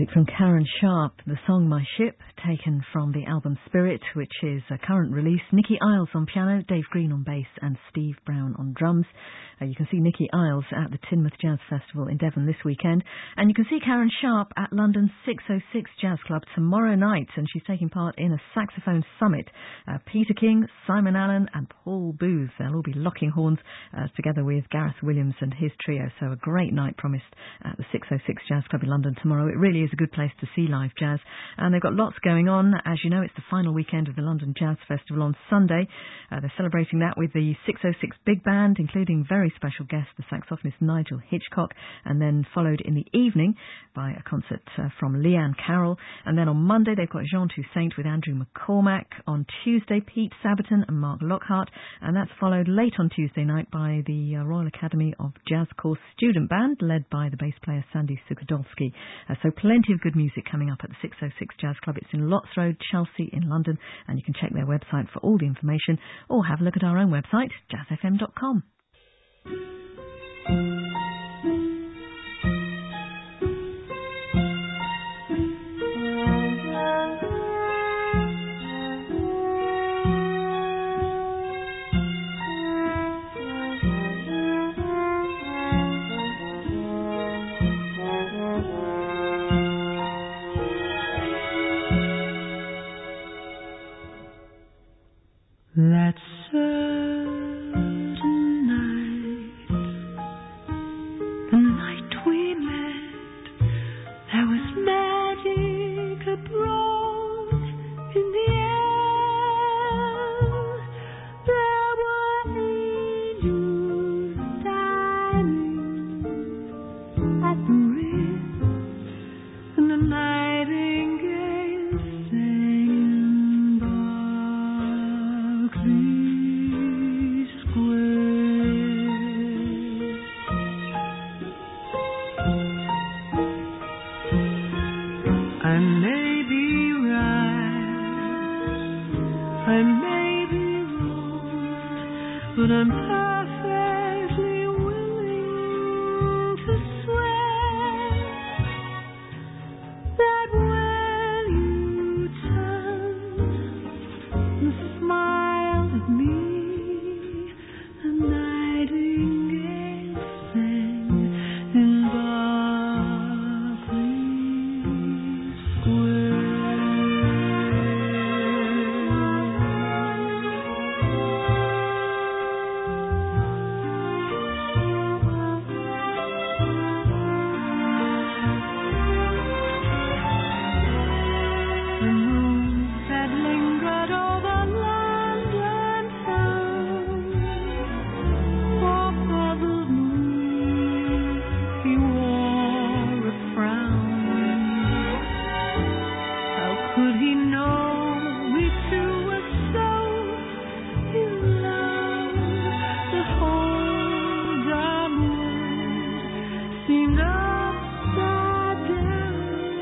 Music from Karen Sharp, the song My Ship, taken from the album Spirit, which is a current release. Nicky Isles on piano, Dave Green on bass and Steve Brown on drums. Uh, you can see Nicky Isles at the Teignmouth Jazz Festival in Devon this weekend. And you can see Karen Sharp at London's six oh six Jazz Club tomorrow night, and she's taking part in a saxophone summit. Uh, Peter King, Simon Allen and Paul Booth. They'll all be locking horns uh, together with Gareth Williams and his trio. So a great night promised at the six oh six Jazz Club in London tomorrow. It really is a good place to see live jazz. And they've got lots going on. As you know, it's the final weekend of the London Jazz Festival on Sunday. Uh, they're celebrating that with the six oh six Big Band, including very special guest, the saxophonist Nigel Hitchcock, and then followed in the evening by a concert uh, from Leanne Carroll. And then on Monday, they've got Jean Toussaint with Andrew McCormack. On Tuesday, Pete Sabaton and Mark Lockhart. And that's followed late on Tuesday night by the uh, Royal Academy of Jazz Course Student Band, led by the bass player Sandy Sukadolski. Uh, so plenty of good music coming up at the six oh six Jazz Club. It's in Lots Road, Chelsea in London, and you can check their website for all the information or have a look at our own website, jazz f m dot com. That certain night, the night we met, there was magic abroad in the air. There were angels dining at the rim, and the nightingale sang in Berkeley Square. I may be right, I may be wrong, but I'm perfectly willing to swear that when you turned and smiled at me, a nightingale sang in Berkeley Square. The moon that lingered over London town, poor puzzled moon, he wore a frown. How could he know we two were so in love? The whole damn world seemed upside down.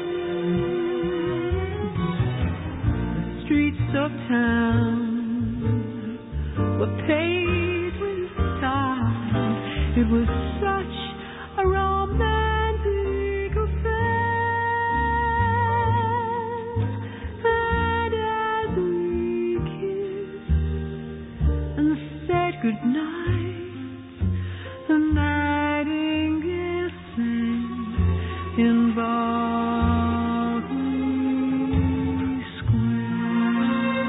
The streets of town were paved with stars. It was such a romantic affair. And as we kissed and said goodnight, the nightingale sang in Berkeley Square.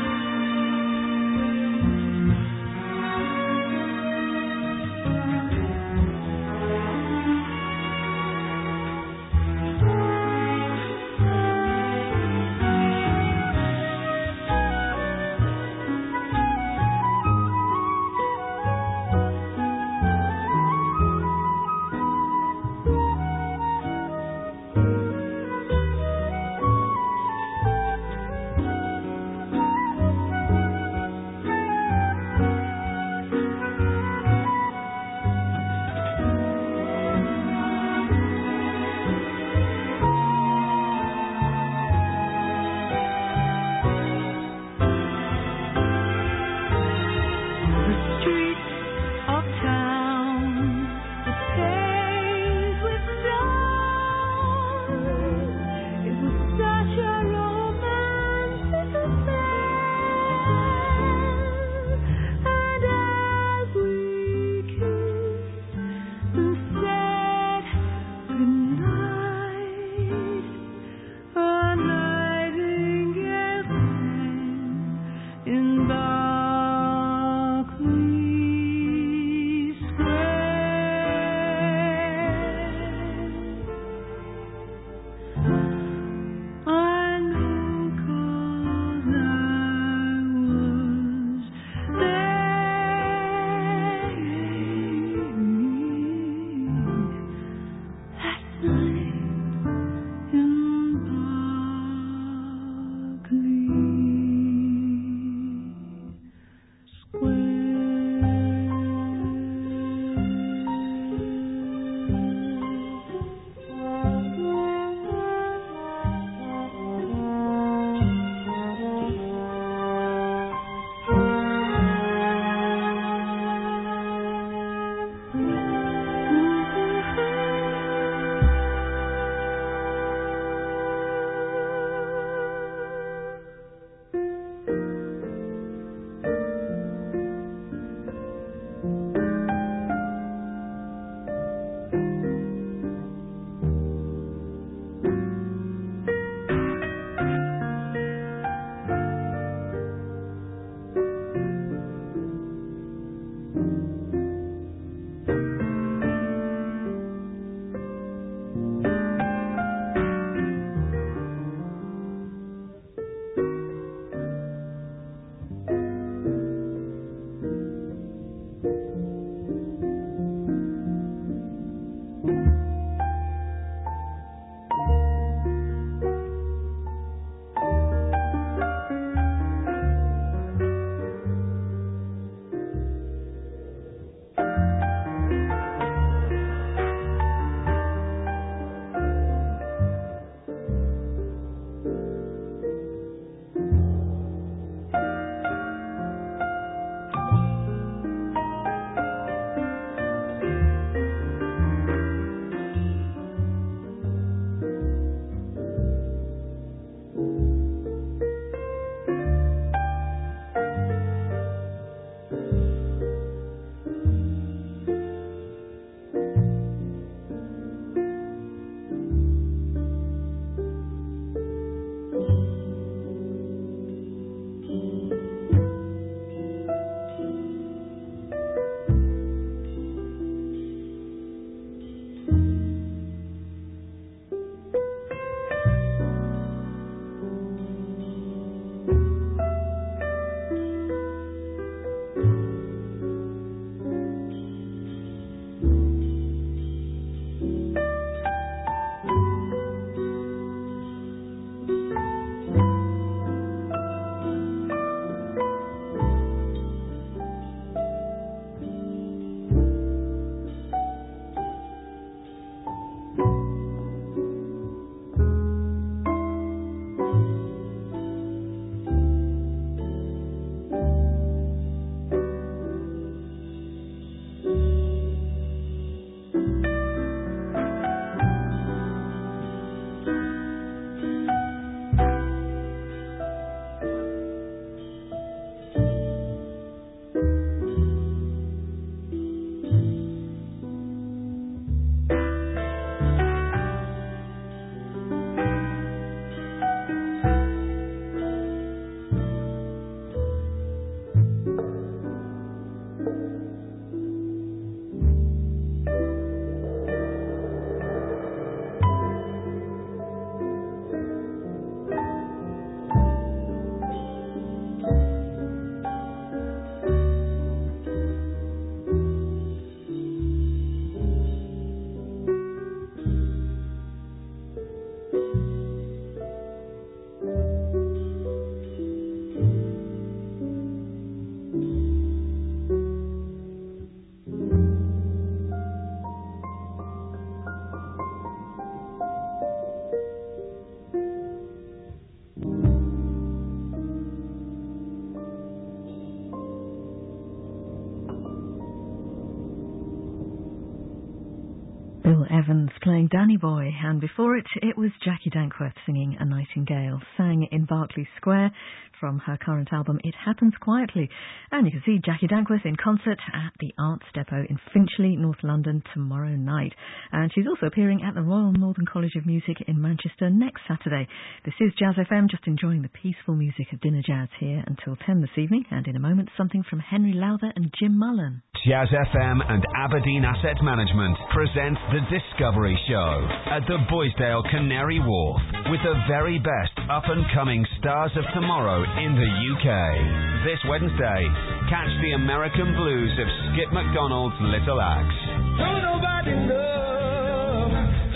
Evans playing Danny Boy, and before it, it was Jackie Dankworth singing A Nightingale, sang in Berkeley Square from her current album It Happens Quietly. And you can see Jackie Dankworth in concert at the Arts Depot in Finchley, North London tomorrow night. And she's also appearing at the Royal Northern College of Music in Manchester next Saturday. This is Jazz F M, just enjoying the peaceful music of Dinner Jazz here until ten this evening. And in a moment, something from Henry Lowther and Jim Mullen. Jazz F M and Aberdeen Asset Management presents the Discovery Show at the Boisdale Canary Wharf with the very best up-and-coming stars of tomorrow in the U K. This Wednesday, catch the American blues of Skip McDonald's Little Axe. Don't nobody know.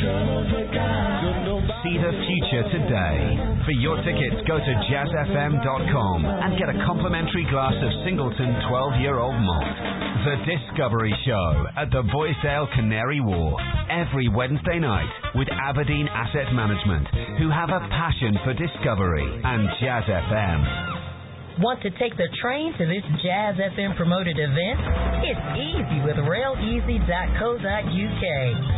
See the future today. For your tickets, go to jazz f m dot com and get a complimentary glass of Singleton twelve-year-old malt. The Discovery Show at the Boisdale Canary Wharf every Wednesday night with Aberdeen Asset Management, who have a passion for discovery and Jazz F M. Want to take the train to this Jazz F M promoted event? It's easy with rail easy dot co dot u k.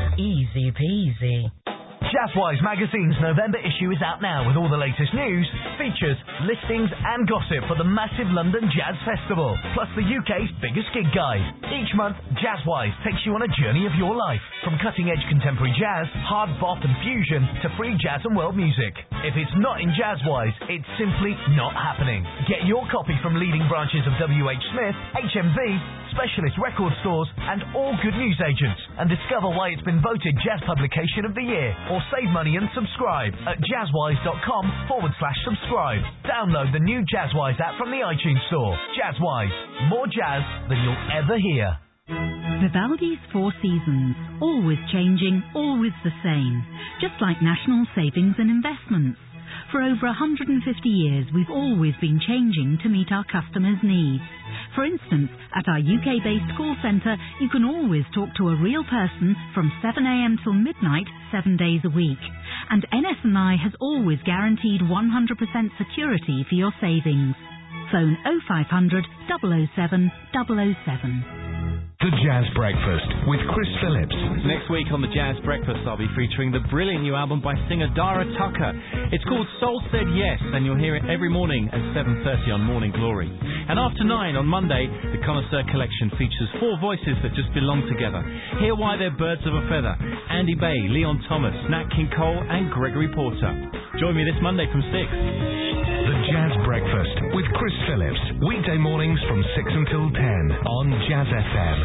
Easy peasy. Jazzwise Magazine's November issue is out now with all the latest news, features, listings and gossip for the massive London Jazz Festival, plus the U K's biggest gig guide. Each month, Jazzwise takes you on a journey of your life, from cutting-edge contemporary jazz, hard bop and fusion, to free jazz and world music. If it's not in Jazzwise, it's simply not happening. Get your copy from leading branches of W H Smith, H M V, specialist record stores and all good news agents, and discover why it's been voted Jazz Publication of the Year. Or save money and subscribe at jazzwise.com forward slash subscribe. Download the new Jazzwise app from the iTunes Store. Jazzwise, more jazz than you'll ever hear. Vivaldi's Four Seasons, always changing, always the same. Just like National Savings and Investments. For over one hundred fifty years, we've always been changing to meet our customers' needs. For instance, at our U K-based call centre, you can always talk to a real person from seven a m till midnight, seven days a week. And N S and I has always guaranteed one hundred percent security for your savings. Phone oh five hundred, double oh seven, double oh seven. The Jazz Breakfast with Chris Phillips. Next week on the Jazz Breakfast, I'll be featuring the brilliant new album by singer Dara Tucker. It's called Soul Said Yes, and you'll hear it every morning at seven thirty on Morning Glory. And after nine on Monday, the Connoisseur Collection features four voices that just belong together. Hear why they're birds of a feather. Andy Bay, Leon Thomas, Nat King Cole and Gregory Porter. Join me this Monday from six. The Jazz Breakfast with Chris Phillips. Weekday mornings from six until ten on Jazz F M.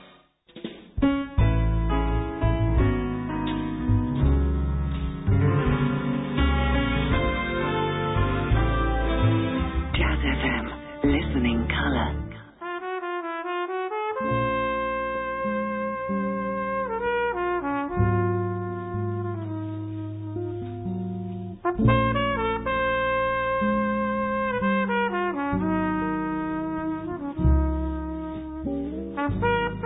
Jazz F M, listening colour. Thank you.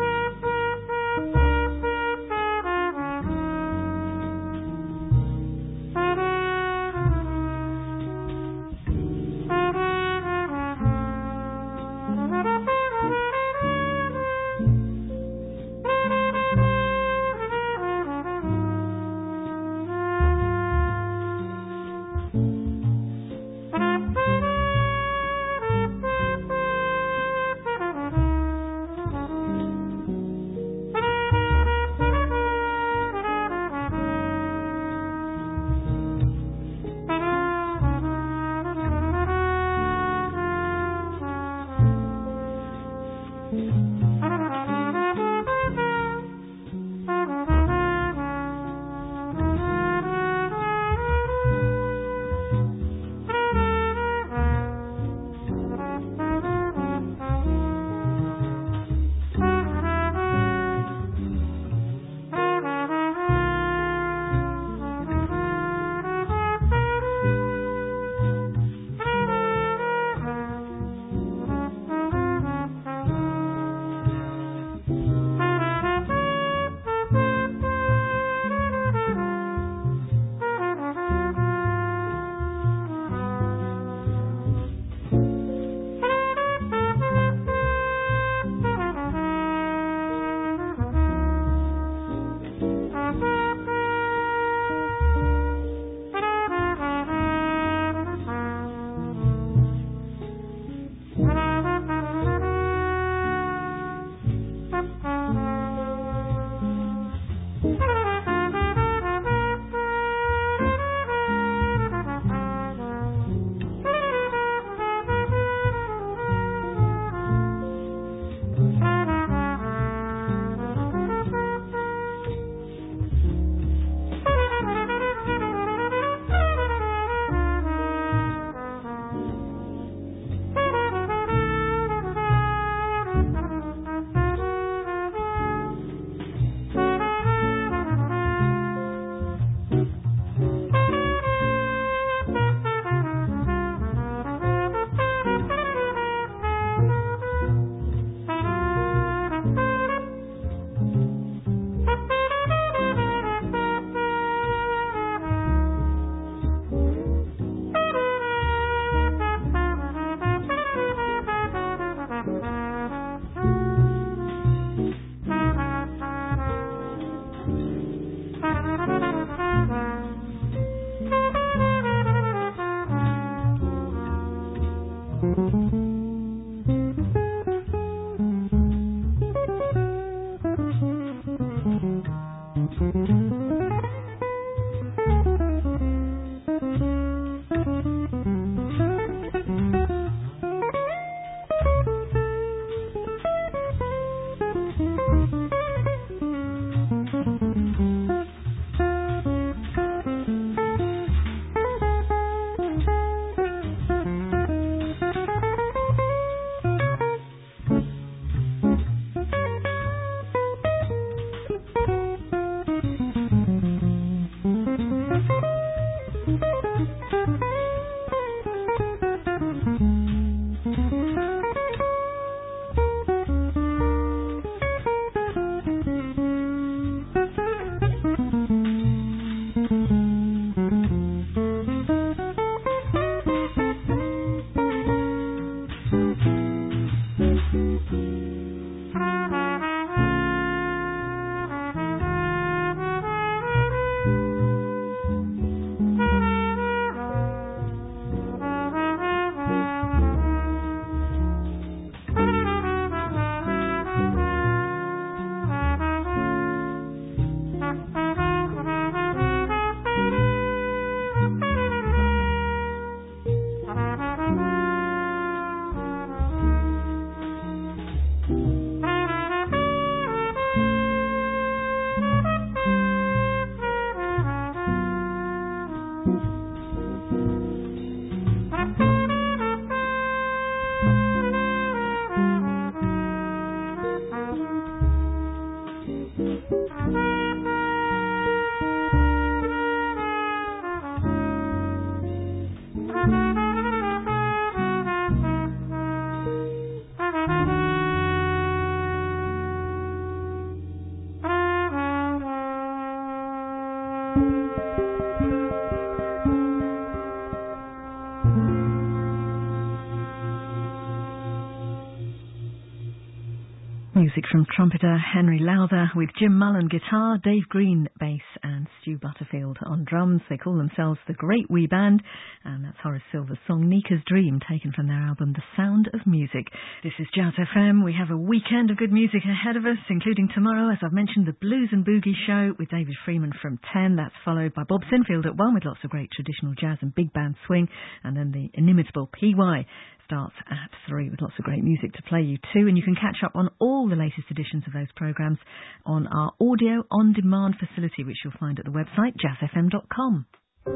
Music from trumpeter Henry Lowther with Jim Mullen guitar, Dave Green bass and Stu Butterfield on drums. They call themselves the Great Wee Band, and that's Horace Silver's song Nika's Dream, taken from their album The Sound of Music. This is Jazz F M. We have a weekend of good music ahead of us, including tomorrow, as I've mentioned, the Blues and Boogie Show with David Freeman from ten. That's followed by Bob Sinfield at one with lots of great traditional jazz and big band swing, and then the inimitable P Y starts at three with lots of great music to play you too. And you can catch up on all the latest editions of those programmes on our audio on demand facility, which you'll find at the website jazz f m dot com.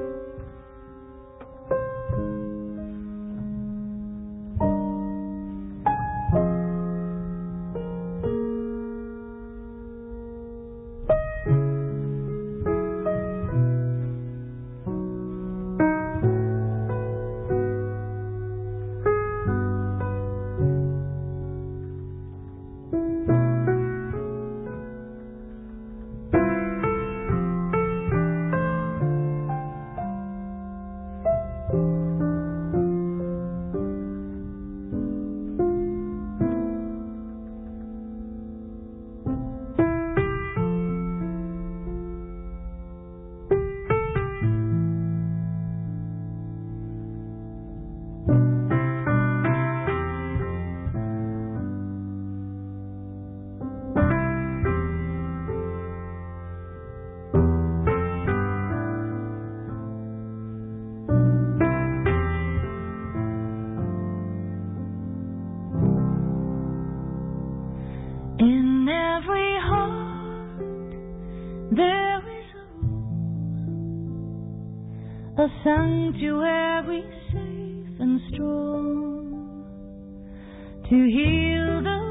A sanctuary safe and strong to heal the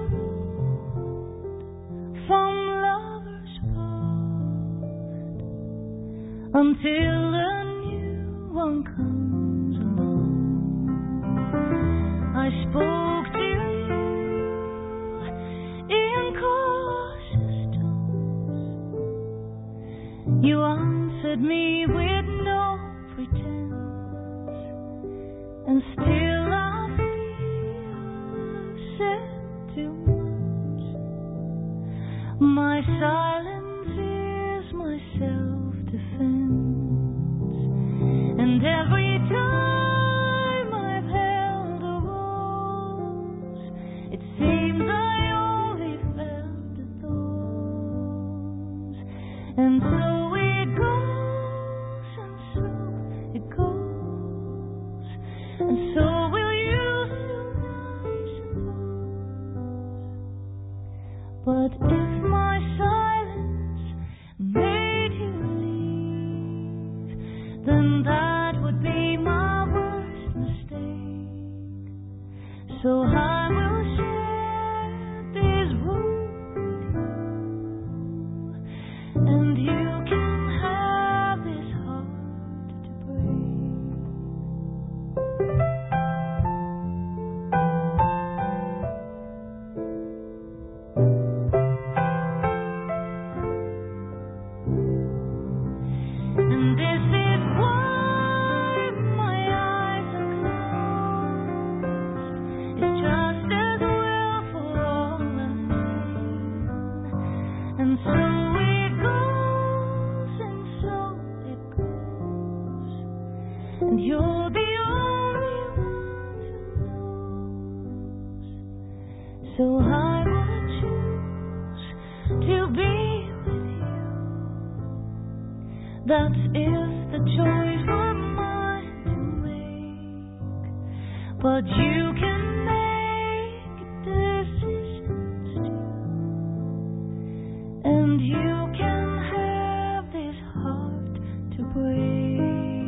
wound from lovers part until a new one comes along. I spoke to you in cautious tones. You answered me with no pretense, and still I feel I've said too much. My silence is my self-defense, and every time I've held a So I will share this room with you, and you can have this heart to break. And this is why my eyes are closed. It's just as well for all of us. And so it goes, and so it goes. And you're the only one who knows. So I will choose to be with you. That is the choice we're mine to make. But you can make decisions too. And you can have this heart to break.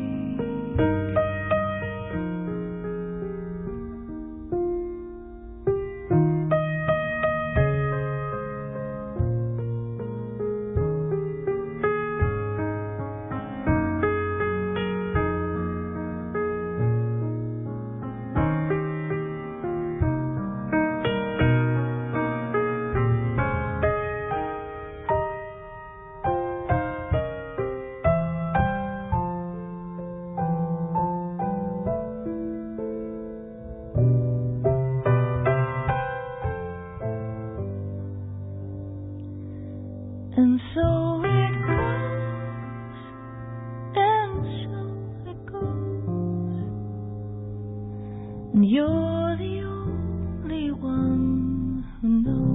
And so it goes, and so it goes. And you're the only one who knows.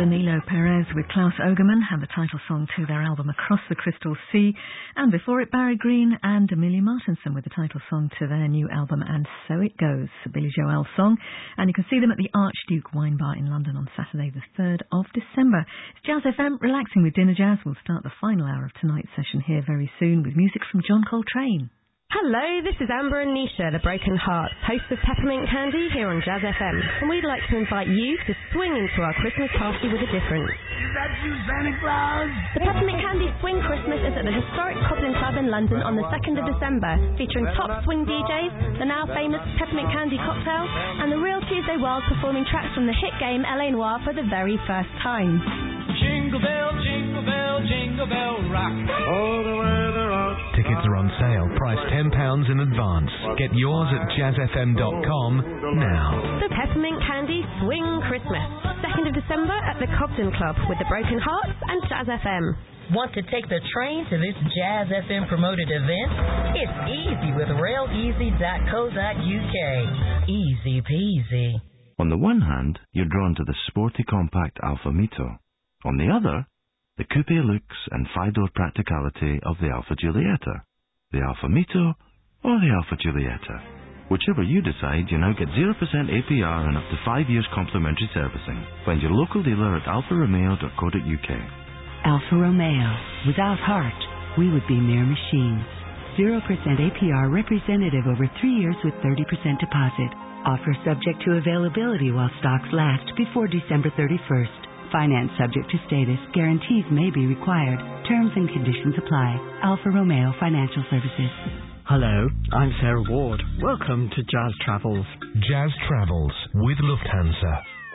Danilo Perez with Klaus Ogerman had the title song to their album Across the Crystal Sea, and before it Barry Green and Amelia Martinson with the title song to their new album And So It Goes, a Billy Joel song, and you can see them at the Archduke Wine Bar in London on Saturday the third of December. It's Jazz F M, relaxing with Dinner Jazz. We'll start the final hour of tonight's session here very soon with music from John Coltrane. Hello, this is Amber and Nisha, the Broken Heart, hosts of Peppermint Candy here on Jazz F M, and we'd like to invite you to swing into our Christmas party with a difference. Is that you, Santa Claus? The Peppermint Candy Swing Christmas is at the historic Cobden Club in London on the second of December, featuring top swing D Js, the now famous Peppermint Candy cocktail, and the Real Tuesday World performing tracks from the hit game L A Noire for the very first time. Jingle bell, jingle bell, jingle bell rock. All the way the rock. Tickets are on sale, priced ten pounds in advance. Get yours at jazz f m dot com now. The Peppermint Candy Swing Christmas, second of December at the Cobden Club with the Broken Hearts and Jazz F M. Want to take the train to this Jazz F M promoted event? It's easy with rail easy dot co dot u k. Easy peasy. On the one hand, you're drawn to the sporty compact Alfa Mito. On the other, the coupe looks and five-door practicality of the Alfa Giulietta, the Alfa Mito, or the Alfa Giulietta. Whichever you decide, you now get zero percent A P R and up to five years complimentary servicing. Find your local dealer at alfa romeo dot co dot u k. Alfa Romeo. Without heart, we would be mere machines. zero percent A P R representative over three years with thirty percent deposit. Offer subject to availability while stocks last before December thirty-first. Finance subject to status. Guarantees may be required. Terms and conditions apply. Alfa Romeo Financial Services. Hello, I'm Sarah Ward. Welcome to Jazz Travels. Jazz Travels with Lufthansa.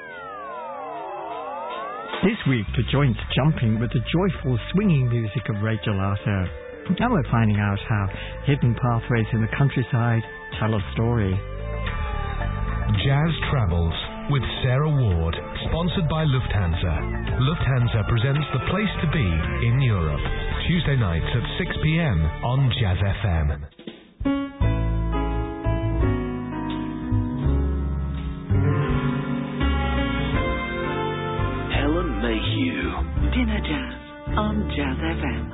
This week, the joint's jumping with the joyful swinging music of Ray Gelato. And we're finding out how hidden pathways in the countryside tell a story. Jazz Travels with Sarah Ward, sponsored by Lufthansa. Lufthansa presents The Place to Be in Europe, Tuesday nights at six p m on Jazz F M. Helen Mayhew, Dinner Jazz on Jazz F M.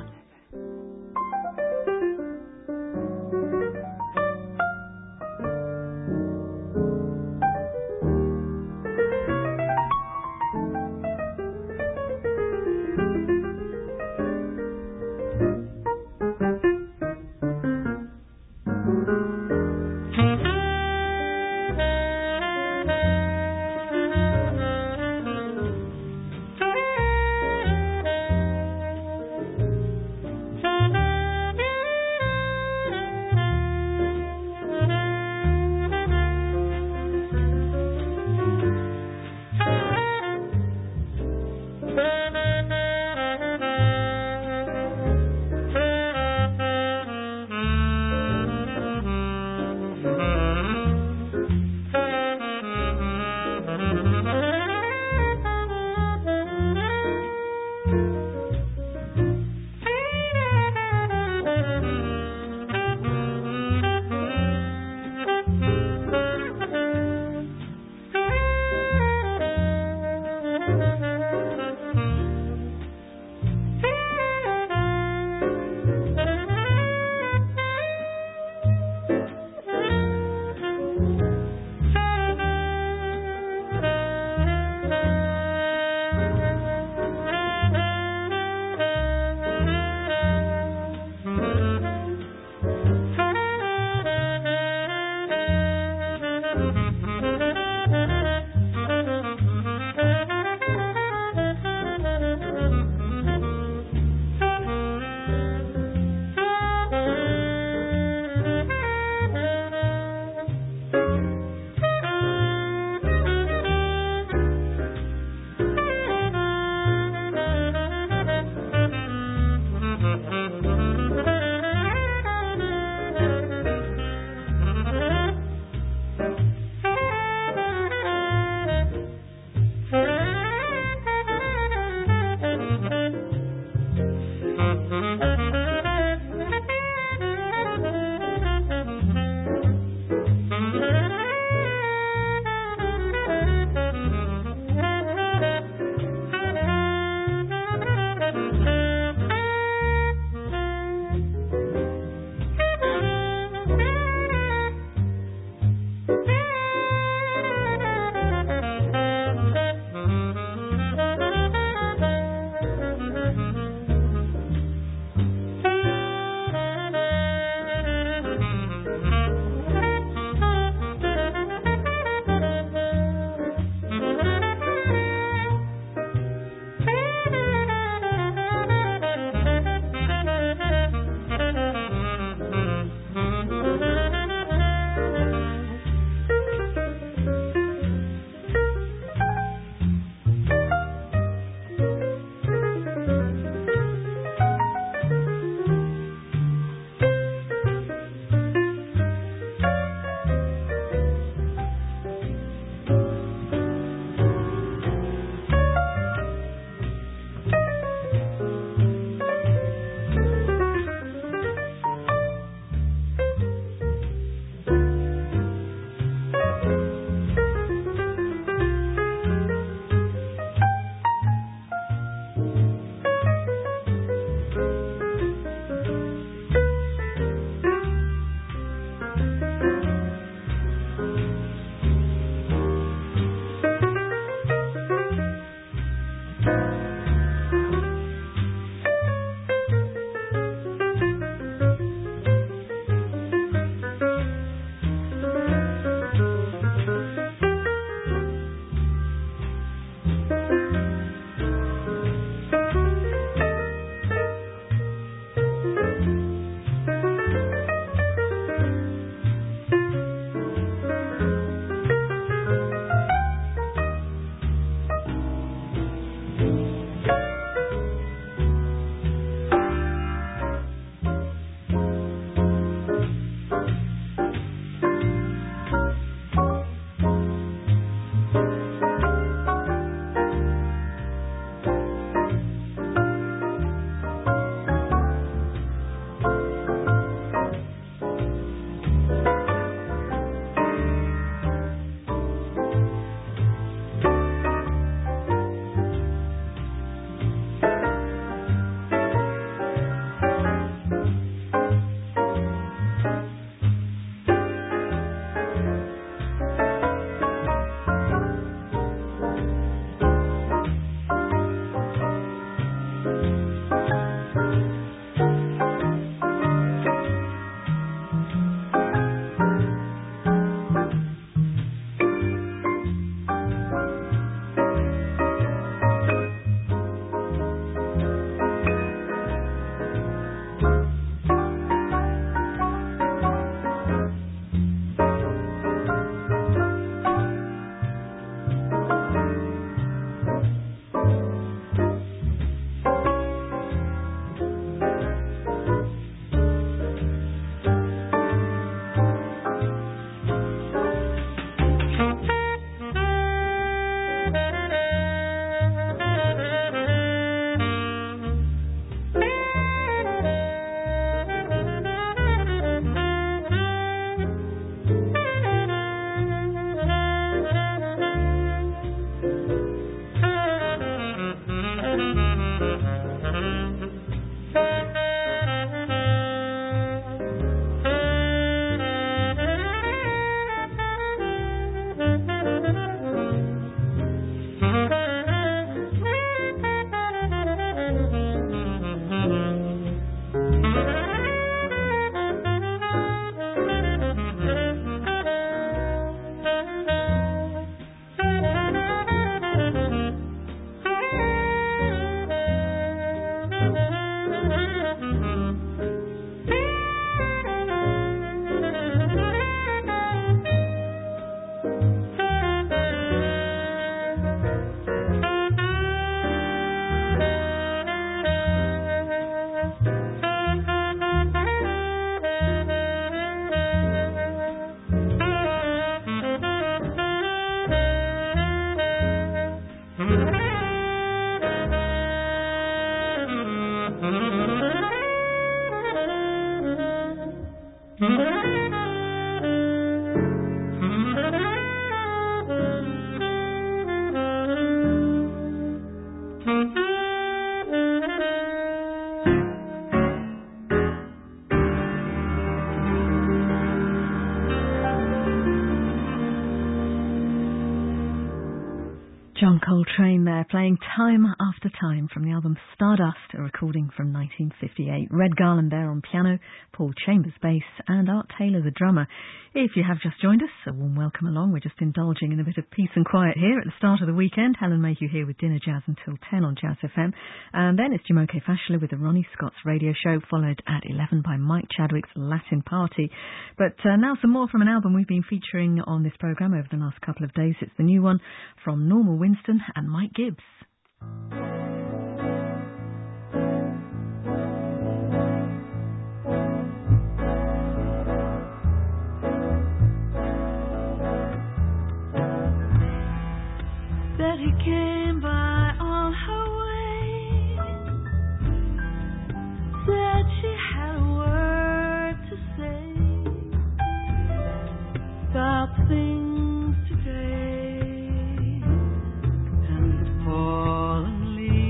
John Coltrane there, playing Time After Time from the album Stardust, a recording from nineteen fifty-eight. Red Garland there on piano, Paul Chambers bass, and Art Taylor the drummer. If you have just joined us, a warm welcome along. We're just indulging in a bit of peace and quiet here at the start of the weekend. Helen Mayhew here with Dinner Jazz until ten on Jazz F M. And then it's Jumoke Fashler with the Ronnie Scott's radio show, followed at eleven by Mike Chadwick's Latin Party. But uh, now some more from an album we've been featuring on this programme over the last couple of days. It's the new one from Normal Winston and Mike Gibbs. Betty came by on her way, said she had a word to say about things today, and fallen leaves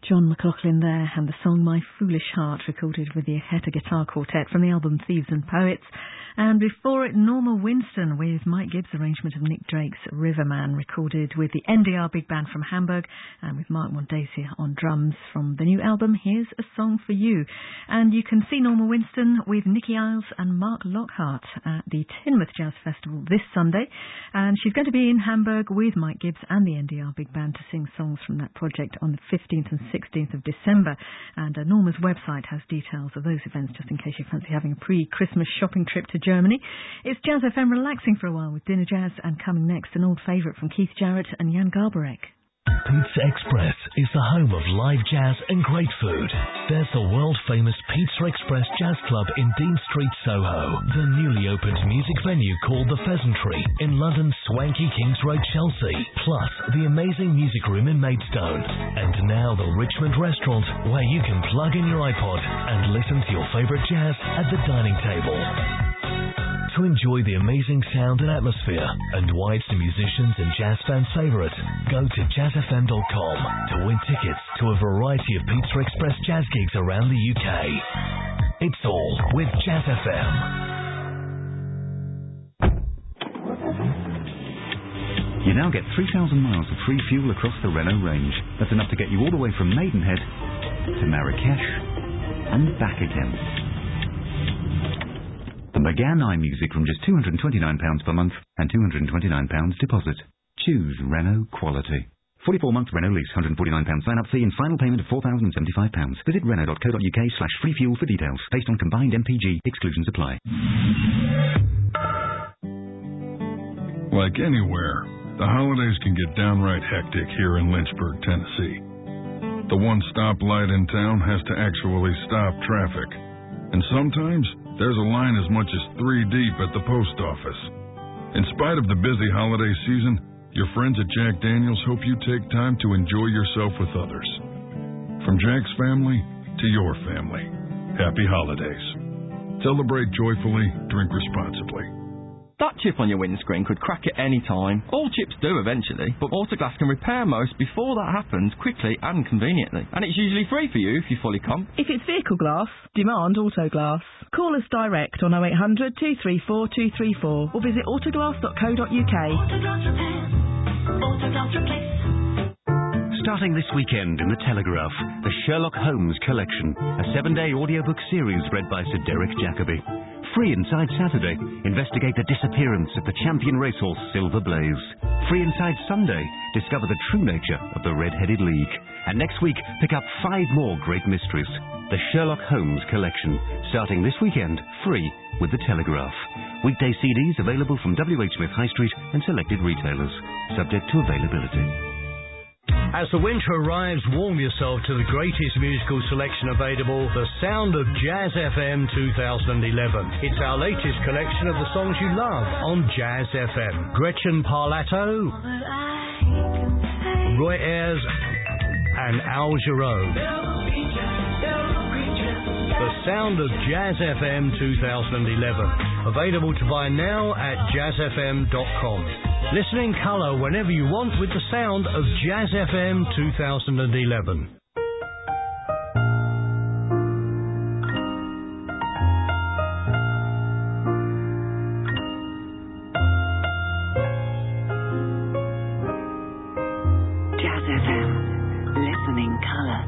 John McLaughlin there, and the song My Foolish Heart, recorded with the Echeta Guitar Quartet from the album Thieves and Poets. And before it, Norma Winston with Mike Gibbs' arrangement of Nick Drake's Riverman, recorded with the N D R Big Band from Hamburg and with Mark Mondacia on drums from the new album Here's a Song for You. And you can see Norma Winston with Nicky Isles and Mark Lockhart at the Teignmouth Jazz Festival this Sunday. And she's going to be in Hamburg with Mike Gibbs and the N D R Big Band to sing songs from that project on the fifteenth and sixteenth of December. And uh, Norma's website has details of those events, just in case you fancy having a pre-Christmas shopping trip to Germany. It's Jazz F M relaxing for a while with Dinner Jazz, and coming next, an old favourite from Keith Jarrett and Jan Garbarek. Pizza Express is the home of live jazz and great food. There's the world-famous Pizza Express Jazz Club in Dean Street, Soho. The newly opened music venue called the Pheasantry in London's swanky Kings Road, Chelsea. Plus, the amazing music room in Maidstone. And now the Richmond Restaurant, where you can plug in your iPod and listen to your favourite jazz at the dining table. To enjoy the amazing sound and atmosphere and why it's the musicians and jazz fans' favourite, go to jazz f m dot com to win tickets to a variety of Pizza Express jazz gigs around the U K. It's all with Jazz F M. You now get three thousand miles of free fuel across the Renault range. That's enough to get you all the way from Maidenhead to Marrakesh and back again. The McGann iMusic from just two hundred twenty-nine pounds per month and two hundred twenty-nine pounds deposit. Choose Renault quality. forty-four month Renault lease, one hundred forty-nine pounds sign-up fee and final payment of four thousand seventy-five pounds. Visit renault dot co dot uk slash free fuel for details. Based on combined M P G, exclusions apply. Like anywhere, the holidays can get downright hectic here in Lynchburg, Tennessee. The one stoplight in town has to actually stop traffic. And sometimes there's a line as much as three deep at the post office. In spite of the busy holiday season, your friends at Jack Daniels hope you take time to enjoy yourself with others. From Jack's family to your family, happy holidays. Celebrate joyfully, drink responsibly. That chip on your windscreen could crack at any time. All chips do eventually, but Autoglass can repair most before that happens quickly and conveniently. And it's usually free for you if you fully comp. If it's vehicle glass, demand Autoglass. Call us direct on oh eight hundred, two three four, two three four or visit autoglass dot co dot uk. Autoglass repair. Autoglass replace. Starting this weekend in The Telegraph, the Sherlock Holmes Collection, a seven-day audiobook series read by Sir Derek Jacobi. Free inside Saturday, investigate the disappearance of the champion racehorse Silver Blaze. Free inside Sunday, discover the true nature of the Red-Headed League. And next week, pick up five more great mysteries. The Sherlock Holmes Collection, starting this weekend, free with The Telegraph. Weekday C Ds available from W H Smith High Street and selected retailers. Subject to availability. As the winter arrives, warm yourself to the greatest musical selection available, the sound of Jazz F M two thousand eleven. It's our latest collection of the songs you love on Jazz F M. Gretchen Parlato, Roy Ayers and Al Jarreau. The sound of Jazz F M two thousand eleven. Available to buy now at jazz f m dot com. Listen in colour whenever you want with the sound of Jazz F M two thousand eleven. Jazz F M. Listen in colour.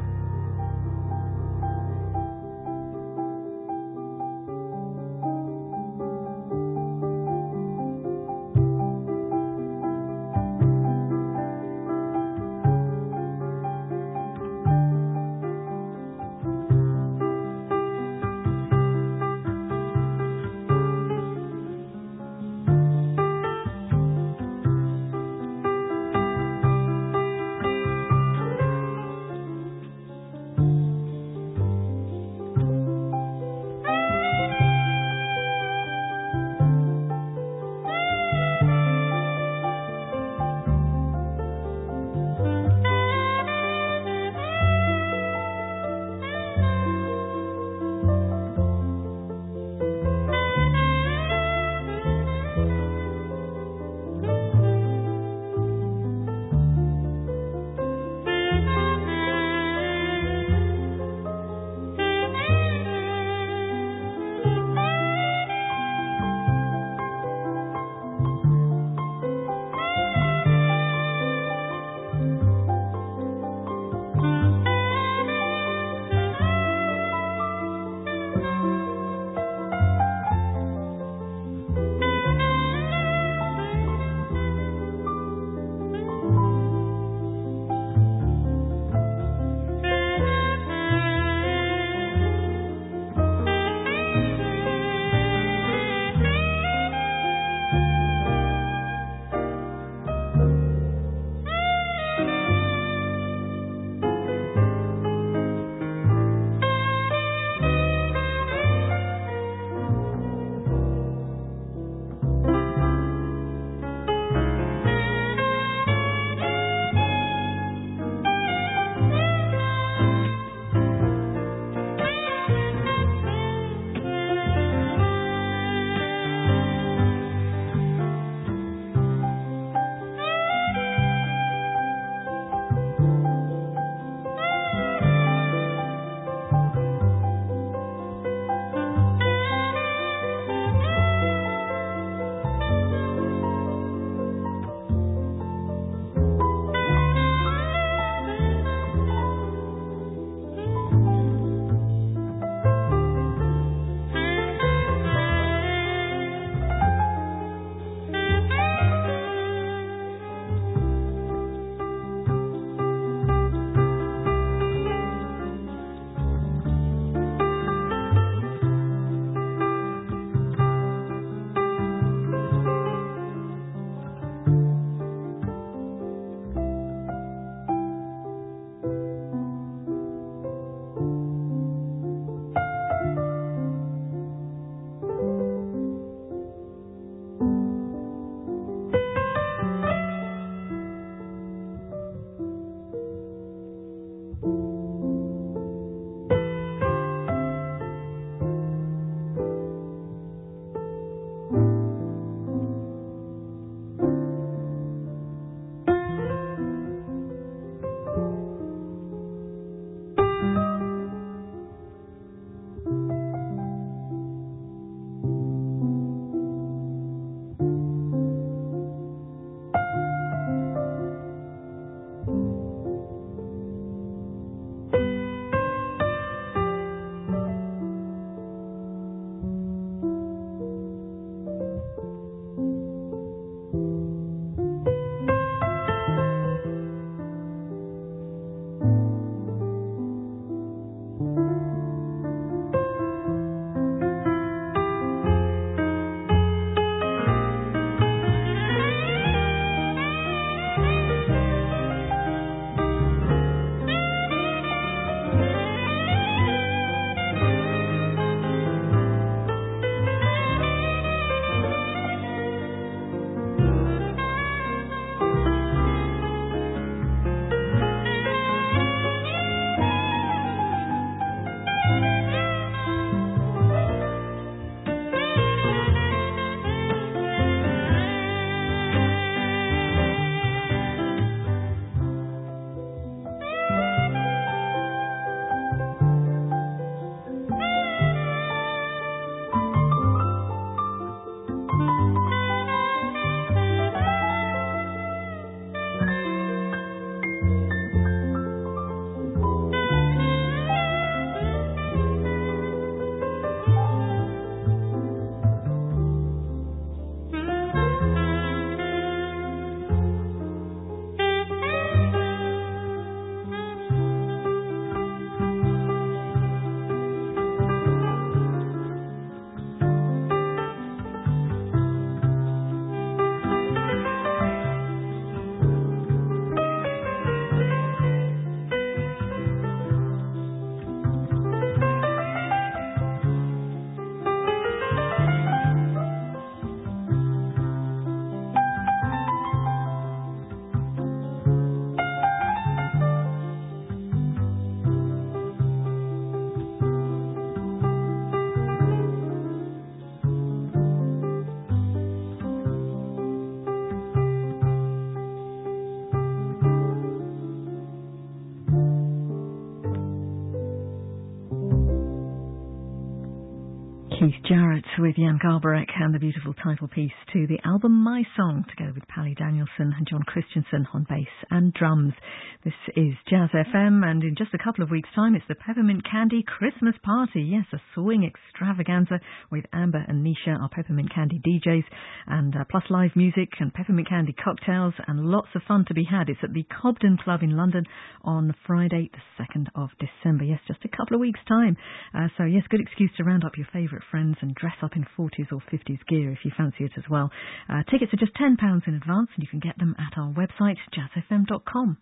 Keith Jarrett with Jan Garbarek and the beautiful title piece to the album My Song, together with Pally Danielson and John Christensen on bass and drums. This is Jazz F M, and in just a couple of weeks' time, it's the Peppermint Candy Christmas Party. Yes, a swing extravaganza with Amber and Nisha, our Peppermint Candy D Js, and uh, plus live music and Peppermint Candy cocktails, and lots of fun to be had. It's at the Cobden Club in London on Friday, the second of December. Yes, just a couple of weeks' time. Uh, so, yes, good excuse to round up your favourite friends and dress up in forties or fifties gear if you fancy it as well. Uh, tickets are just ten pounds in advance, and you can get them at our website, jazz f m dot com.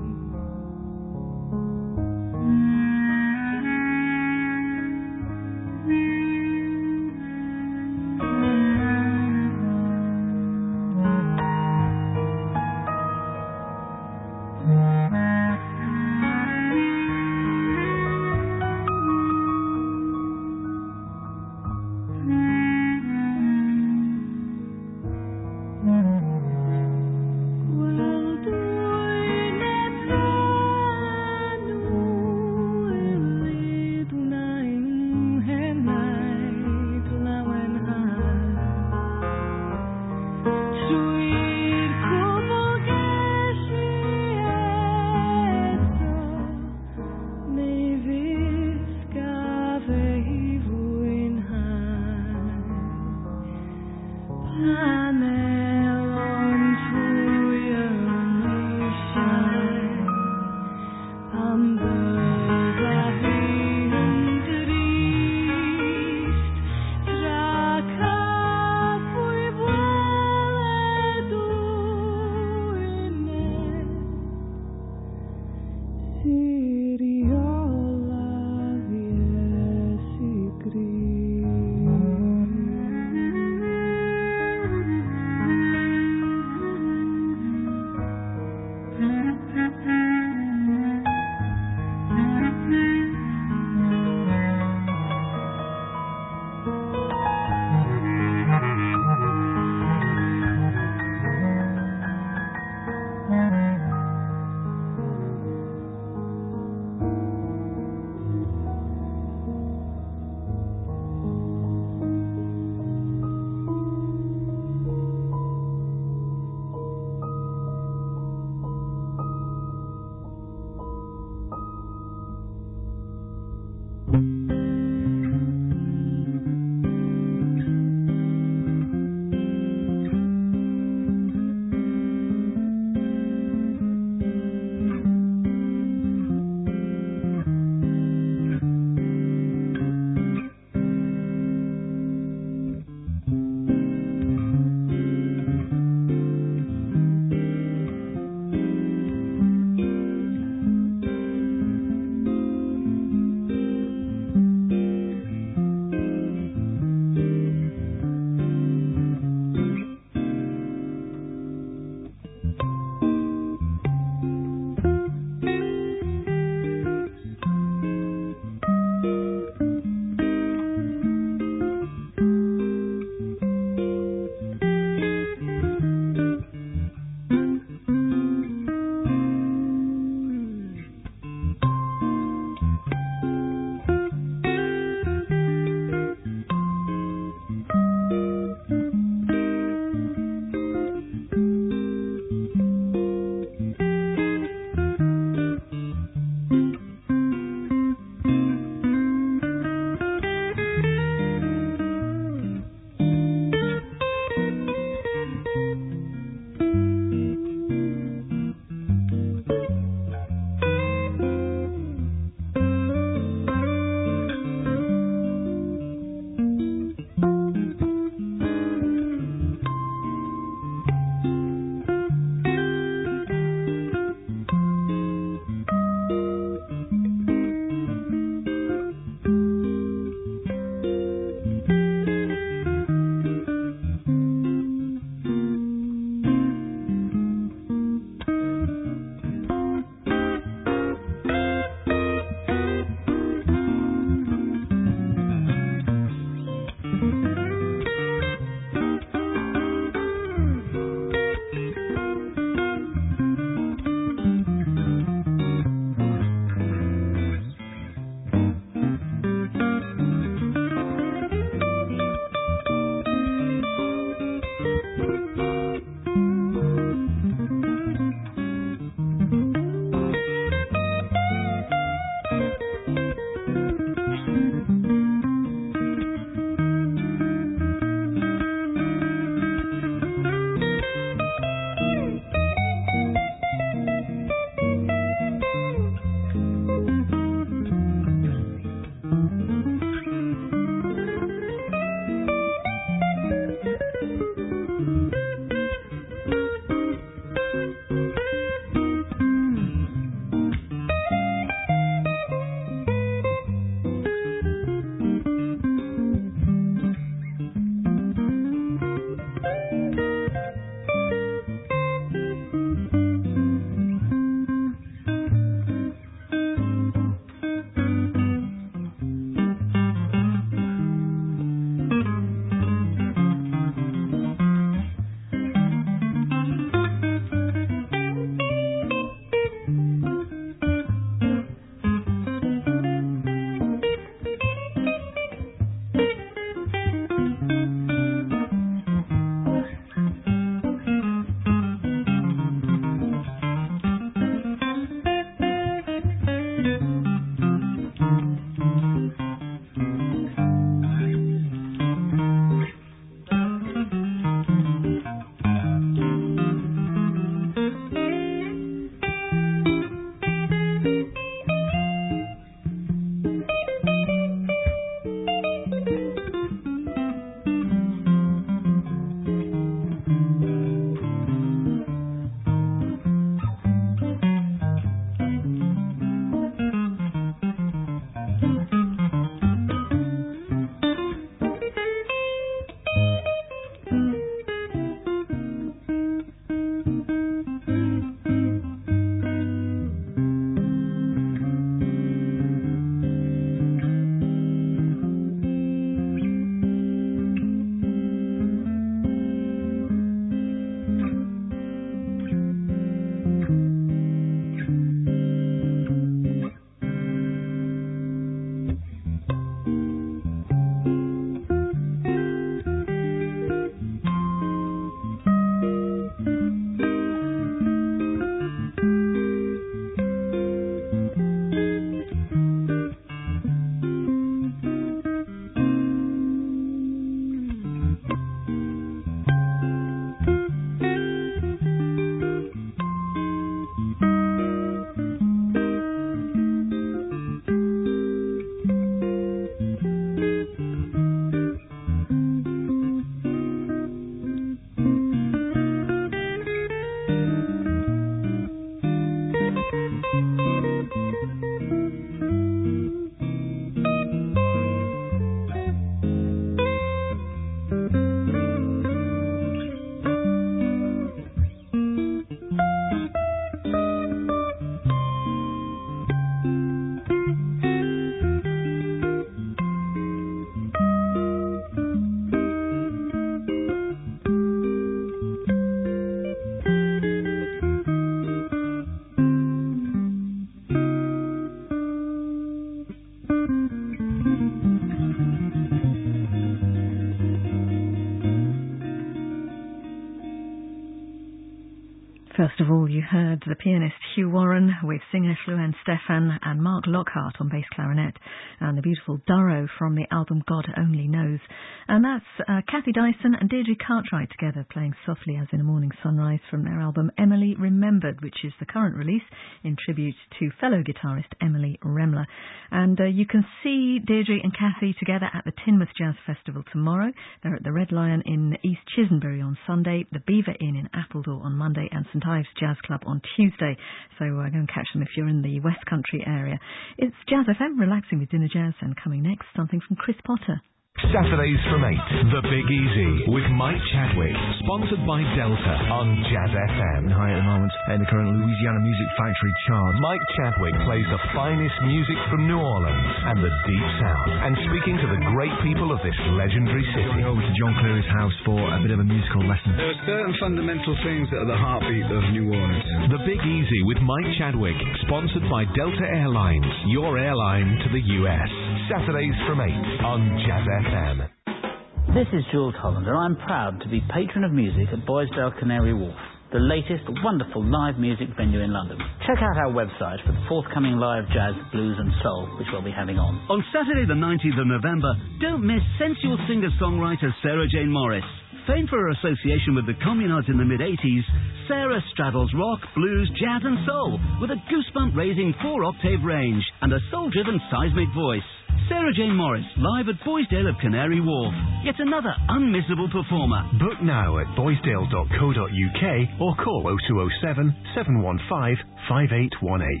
the pianist Hugh Warren with singer Louann Stephan and Mark Lockhart on bass clarinet, and the beautiful Durrow from the album God Only Knows. And that's uh, Kathy Dyson and Deirdre Cartwright together playing Softly as in a Morning Sunrise from their album Emily Remembered, which is the current release in tribute to fellow guitarist Emily Remler. And uh, you can see Deirdre and Kathy together at the Teignmouth Jazz Festival tomorrow. They're at the Red Lion in East Chisenbury on Sunday, the Beaver Inn in Appledore on Monday, and St Ives Jazz Club on Tuesday. So uh, go and catch them if you're in the West Country area. It's Jazz F M, relaxing with Dinner Jazz, and coming next, something from Chris Potter. Saturdays from eight, The Big Easy with Mike Chadwick, sponsored by Delta on Jazz F M. High at the moment in the current Louisiana Music Factory chart. Mike Chadwick plays the finest music from New Orleans and the Deep South, and speaking to the great people of this legendary city. Going over to John Cleary's house for a bit of a musical lesson. There are certain fundamental things that are the heartbeat of New Orleans. The Big Easy with Mike Chadwick, sponsored by Delta Airlines, your airline to the U S. Saturdays from eight on Jazz F M. This is Jules Hollander. I'm proud to be patron of music at Boisdale Canary Wharf, the latest wonderful live music venue in London. Check out our website for the forthcoming live jazz, blues and soul, which we'll be having on. On Saturday the nineteenth of November, don't miss sensual singer-songwriter Sarah Jane Morris. Famed for her association with the Communards in the mid-eighties, Sarah straddles rock, blues, jazz and soul with a goosebump-raising four-octave range and a soul-driven seismic voice. Sarah Jane Morris, live at Boisdale of Canary Wharf. Yet another unmissable performer. Book now at boisdale dot co dot uk or call oh two oh seven, seven one five, five eight one eight.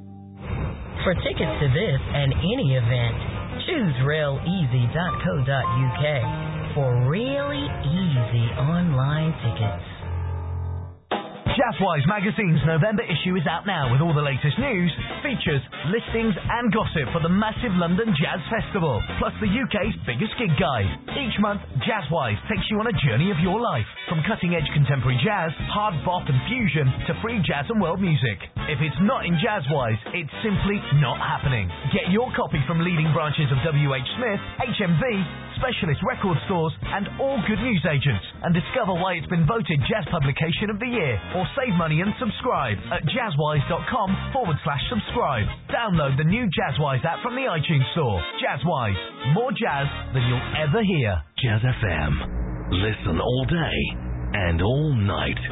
For tickets to this and any event, choose rail easy dot co dot uk for really easy online tickets. Jazzwise Magazine's November issue is out now with all the latest news, features, listings and gossip for the massive London Jazz Festival, plus the U K's biggest gig guide. Each month, Jazzwise takes you on a journey of your life, from cutting-edge contemporary jazz, hard bop and fusion, to free jazz and world music. If it's not in Jazzwise, it's simply not happening. Get your copy from leading branches of W H Smith, H M V, specialist record stores and all good news agents, and discover why it's been voted Jazz Publication of the Year. Or save money and subscribe at jazzwise.com forward slash subscribe. Download the new Jazzwise app from the iTunes Store. Jazzwise, more jazz than you'll ever hear. Jazz F M. Listen all day and all night.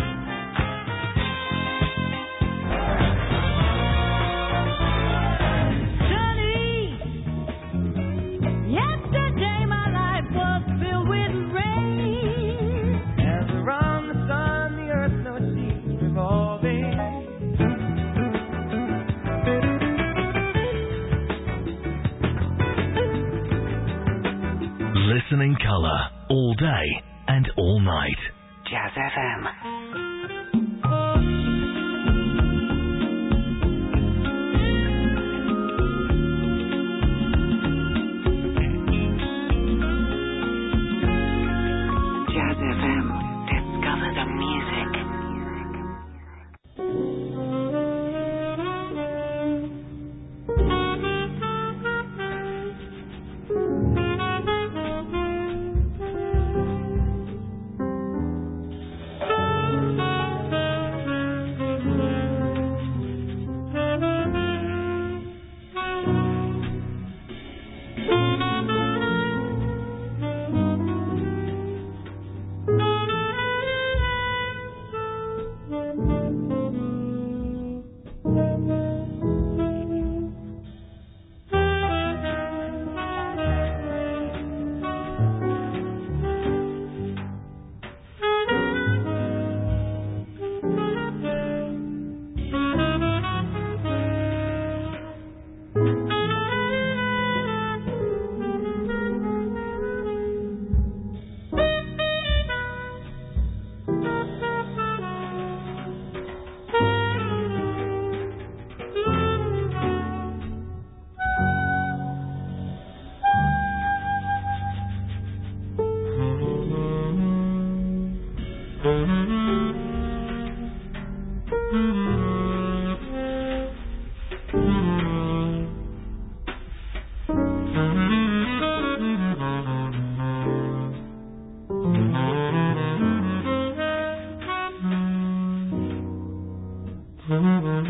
Yesterday my life was filled with rain. As around the sun the earth never ceased revolving. Listen in colour all day and all night. Jazz F M.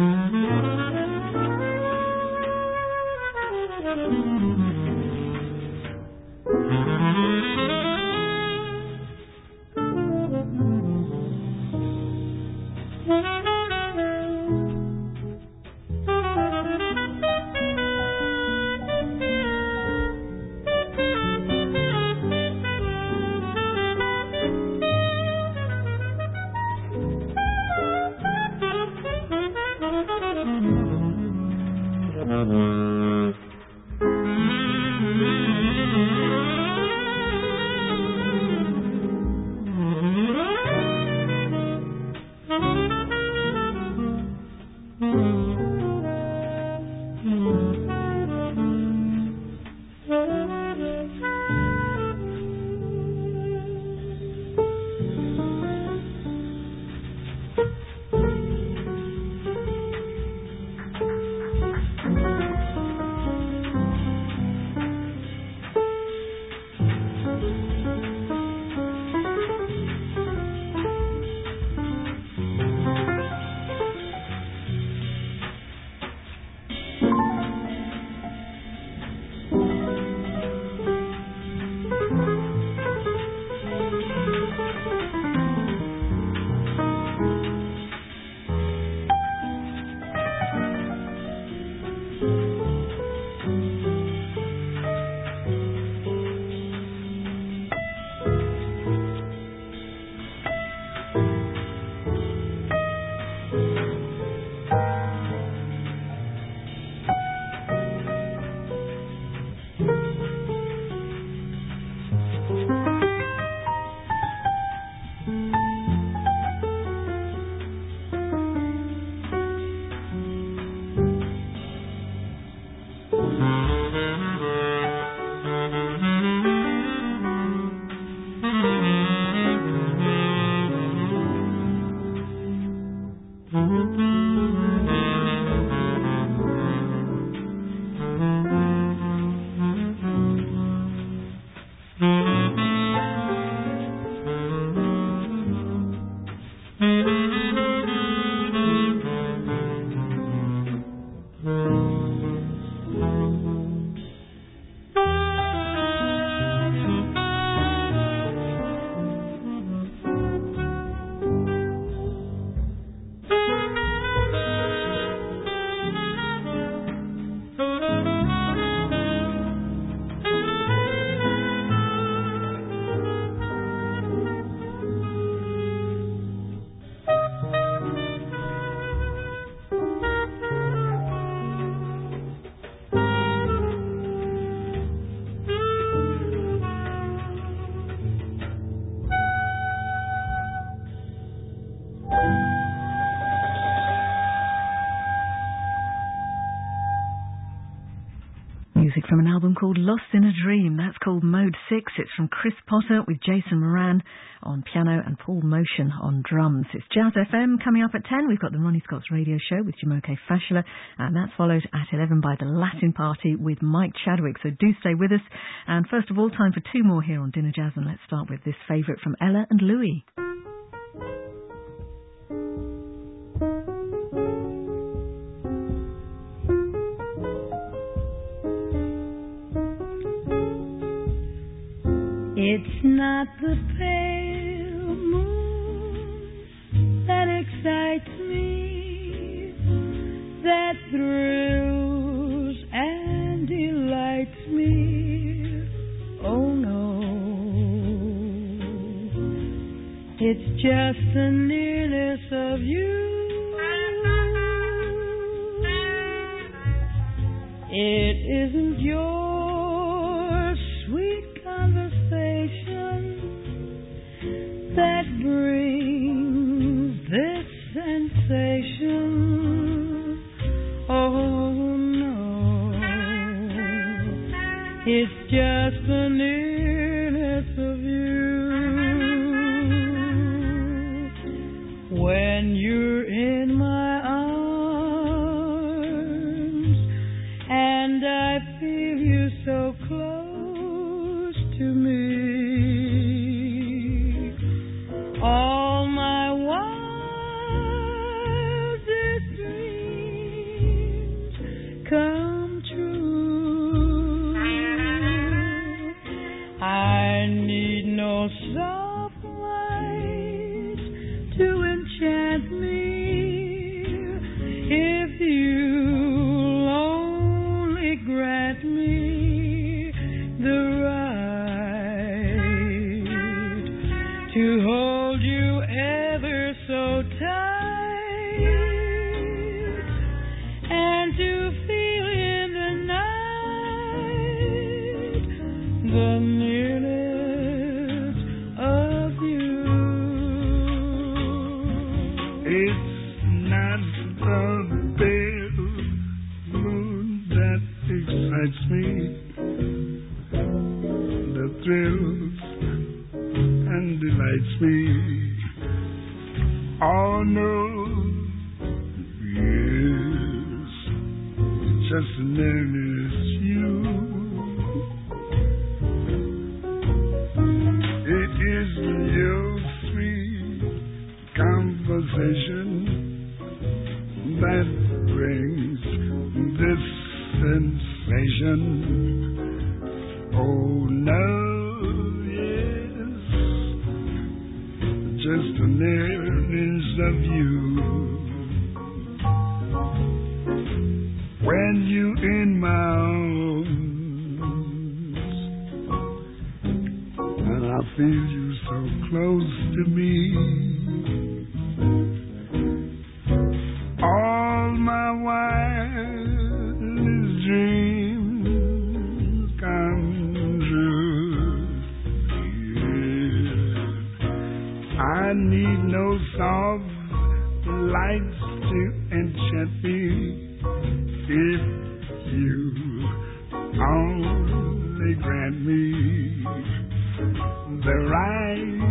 Music from an album called Lost in a Dream. That's called Mode six. It's from Chris Potter with Jason Moran on piano and Paul Motion on drums. It's Jazz F M. Coming up at ten, we've got the Ronnie Scott's Radio Show with Jumoke Fashiola, and that's followed at eleven by the Latin Party with Mike Chadwick. So do stay with us. And first of all, time for two more here on Dinner Jazz, and let's start with this favourite from Ella and Louis. It's not the pale moon that excites me, that thrills and delights me. Oh no, it's just the nearness of you. It isn't your sweet conversation that brings this sensation. Oh no, it's just the nearness of you. When you're in my arms and I feel you so close to me, all my wildest dreams hurts me, that thrills and delights me. Oh no, yes, just as nearly as you. It is your sweet conversation that brings this sensation. Oh no, yes, just the nearness of you. When you in my arms, and I feel you so close to me. All my wildest dreams come true. Yeah. I need no soft lights to enchant me. If you only grant me the right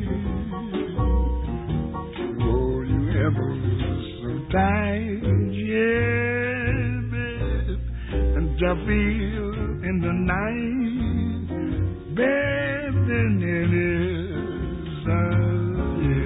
to hold you ever so tight, yeah, babe, and to feel in the night, babe, then it is of you.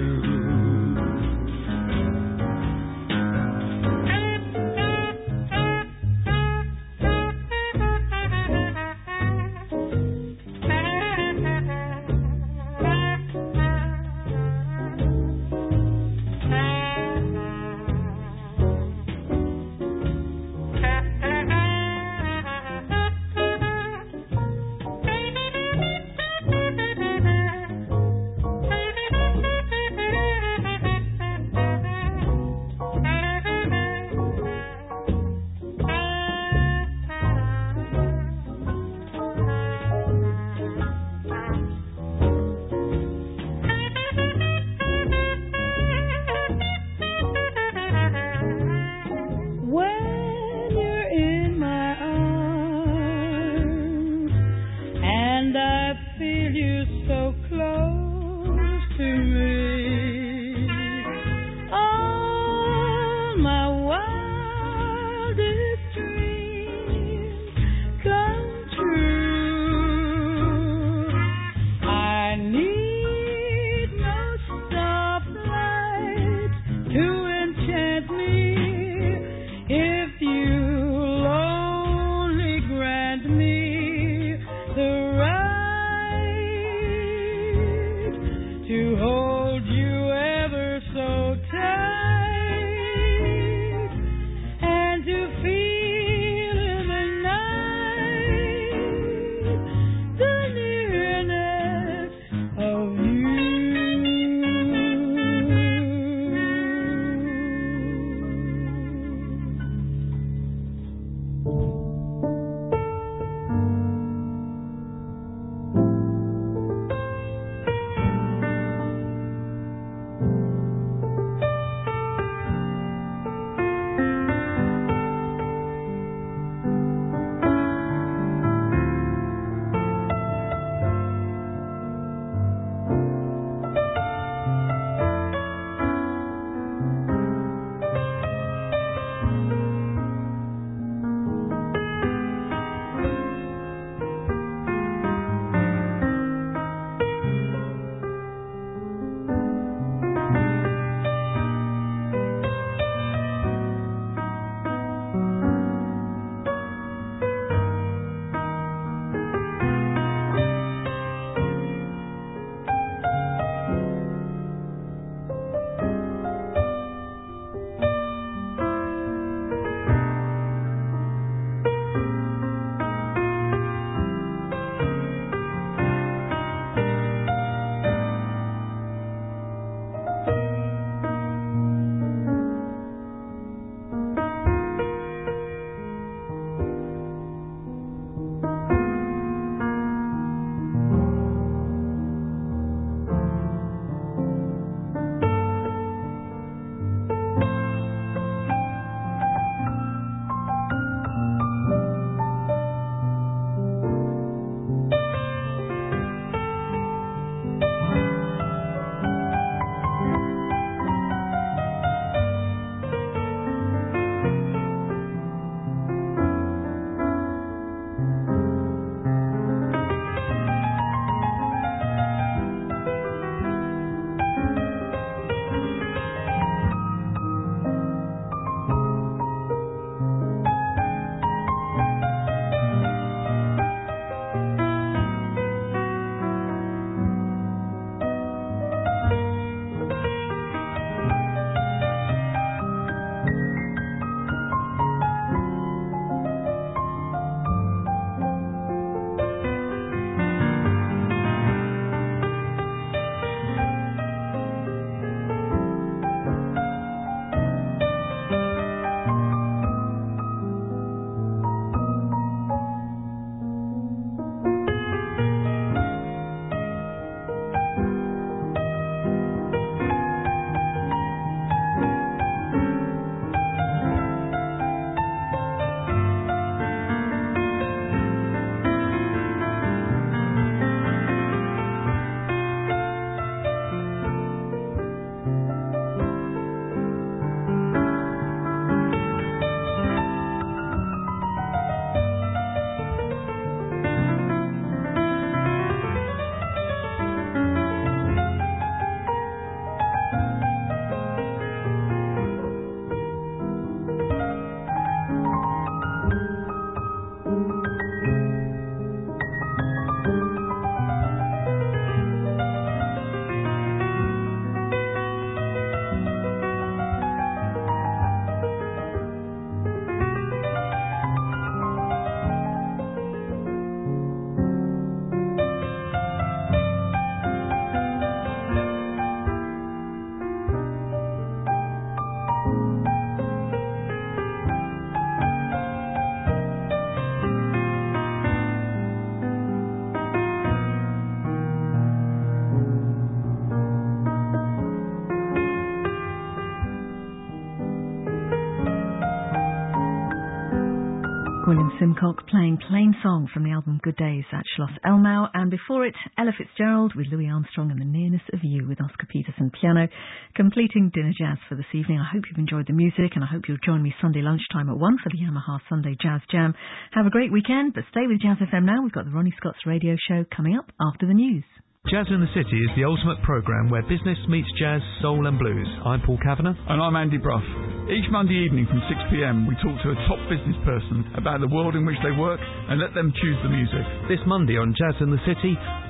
William Simcock playing Plain Song from the album Good Days at Schloss Elmau, and before it, Ella Fitzgerald with Louis Armstrong and The Nearness of You with Oscar Peterson piano, completing Dinner Jazz for this evening. I hope you've enjoyed the music, and I hope you'll join me Sunday lunchtime at one for the Yamaha Sunday Jazz Jam. Have a great weekend, but stay with Jazz F M now. We've got the Ronnie Scott's radio show coming up after the news. Jazz in the City is the ultimate programme where business meets jazz, soul and blues. I'm Paul Kavanagh. And I'm Andy Brough. Each Monday evening from six p m we talk to a top business person about the world in which they work and let them choose the music. This Monday on Jazz in the City,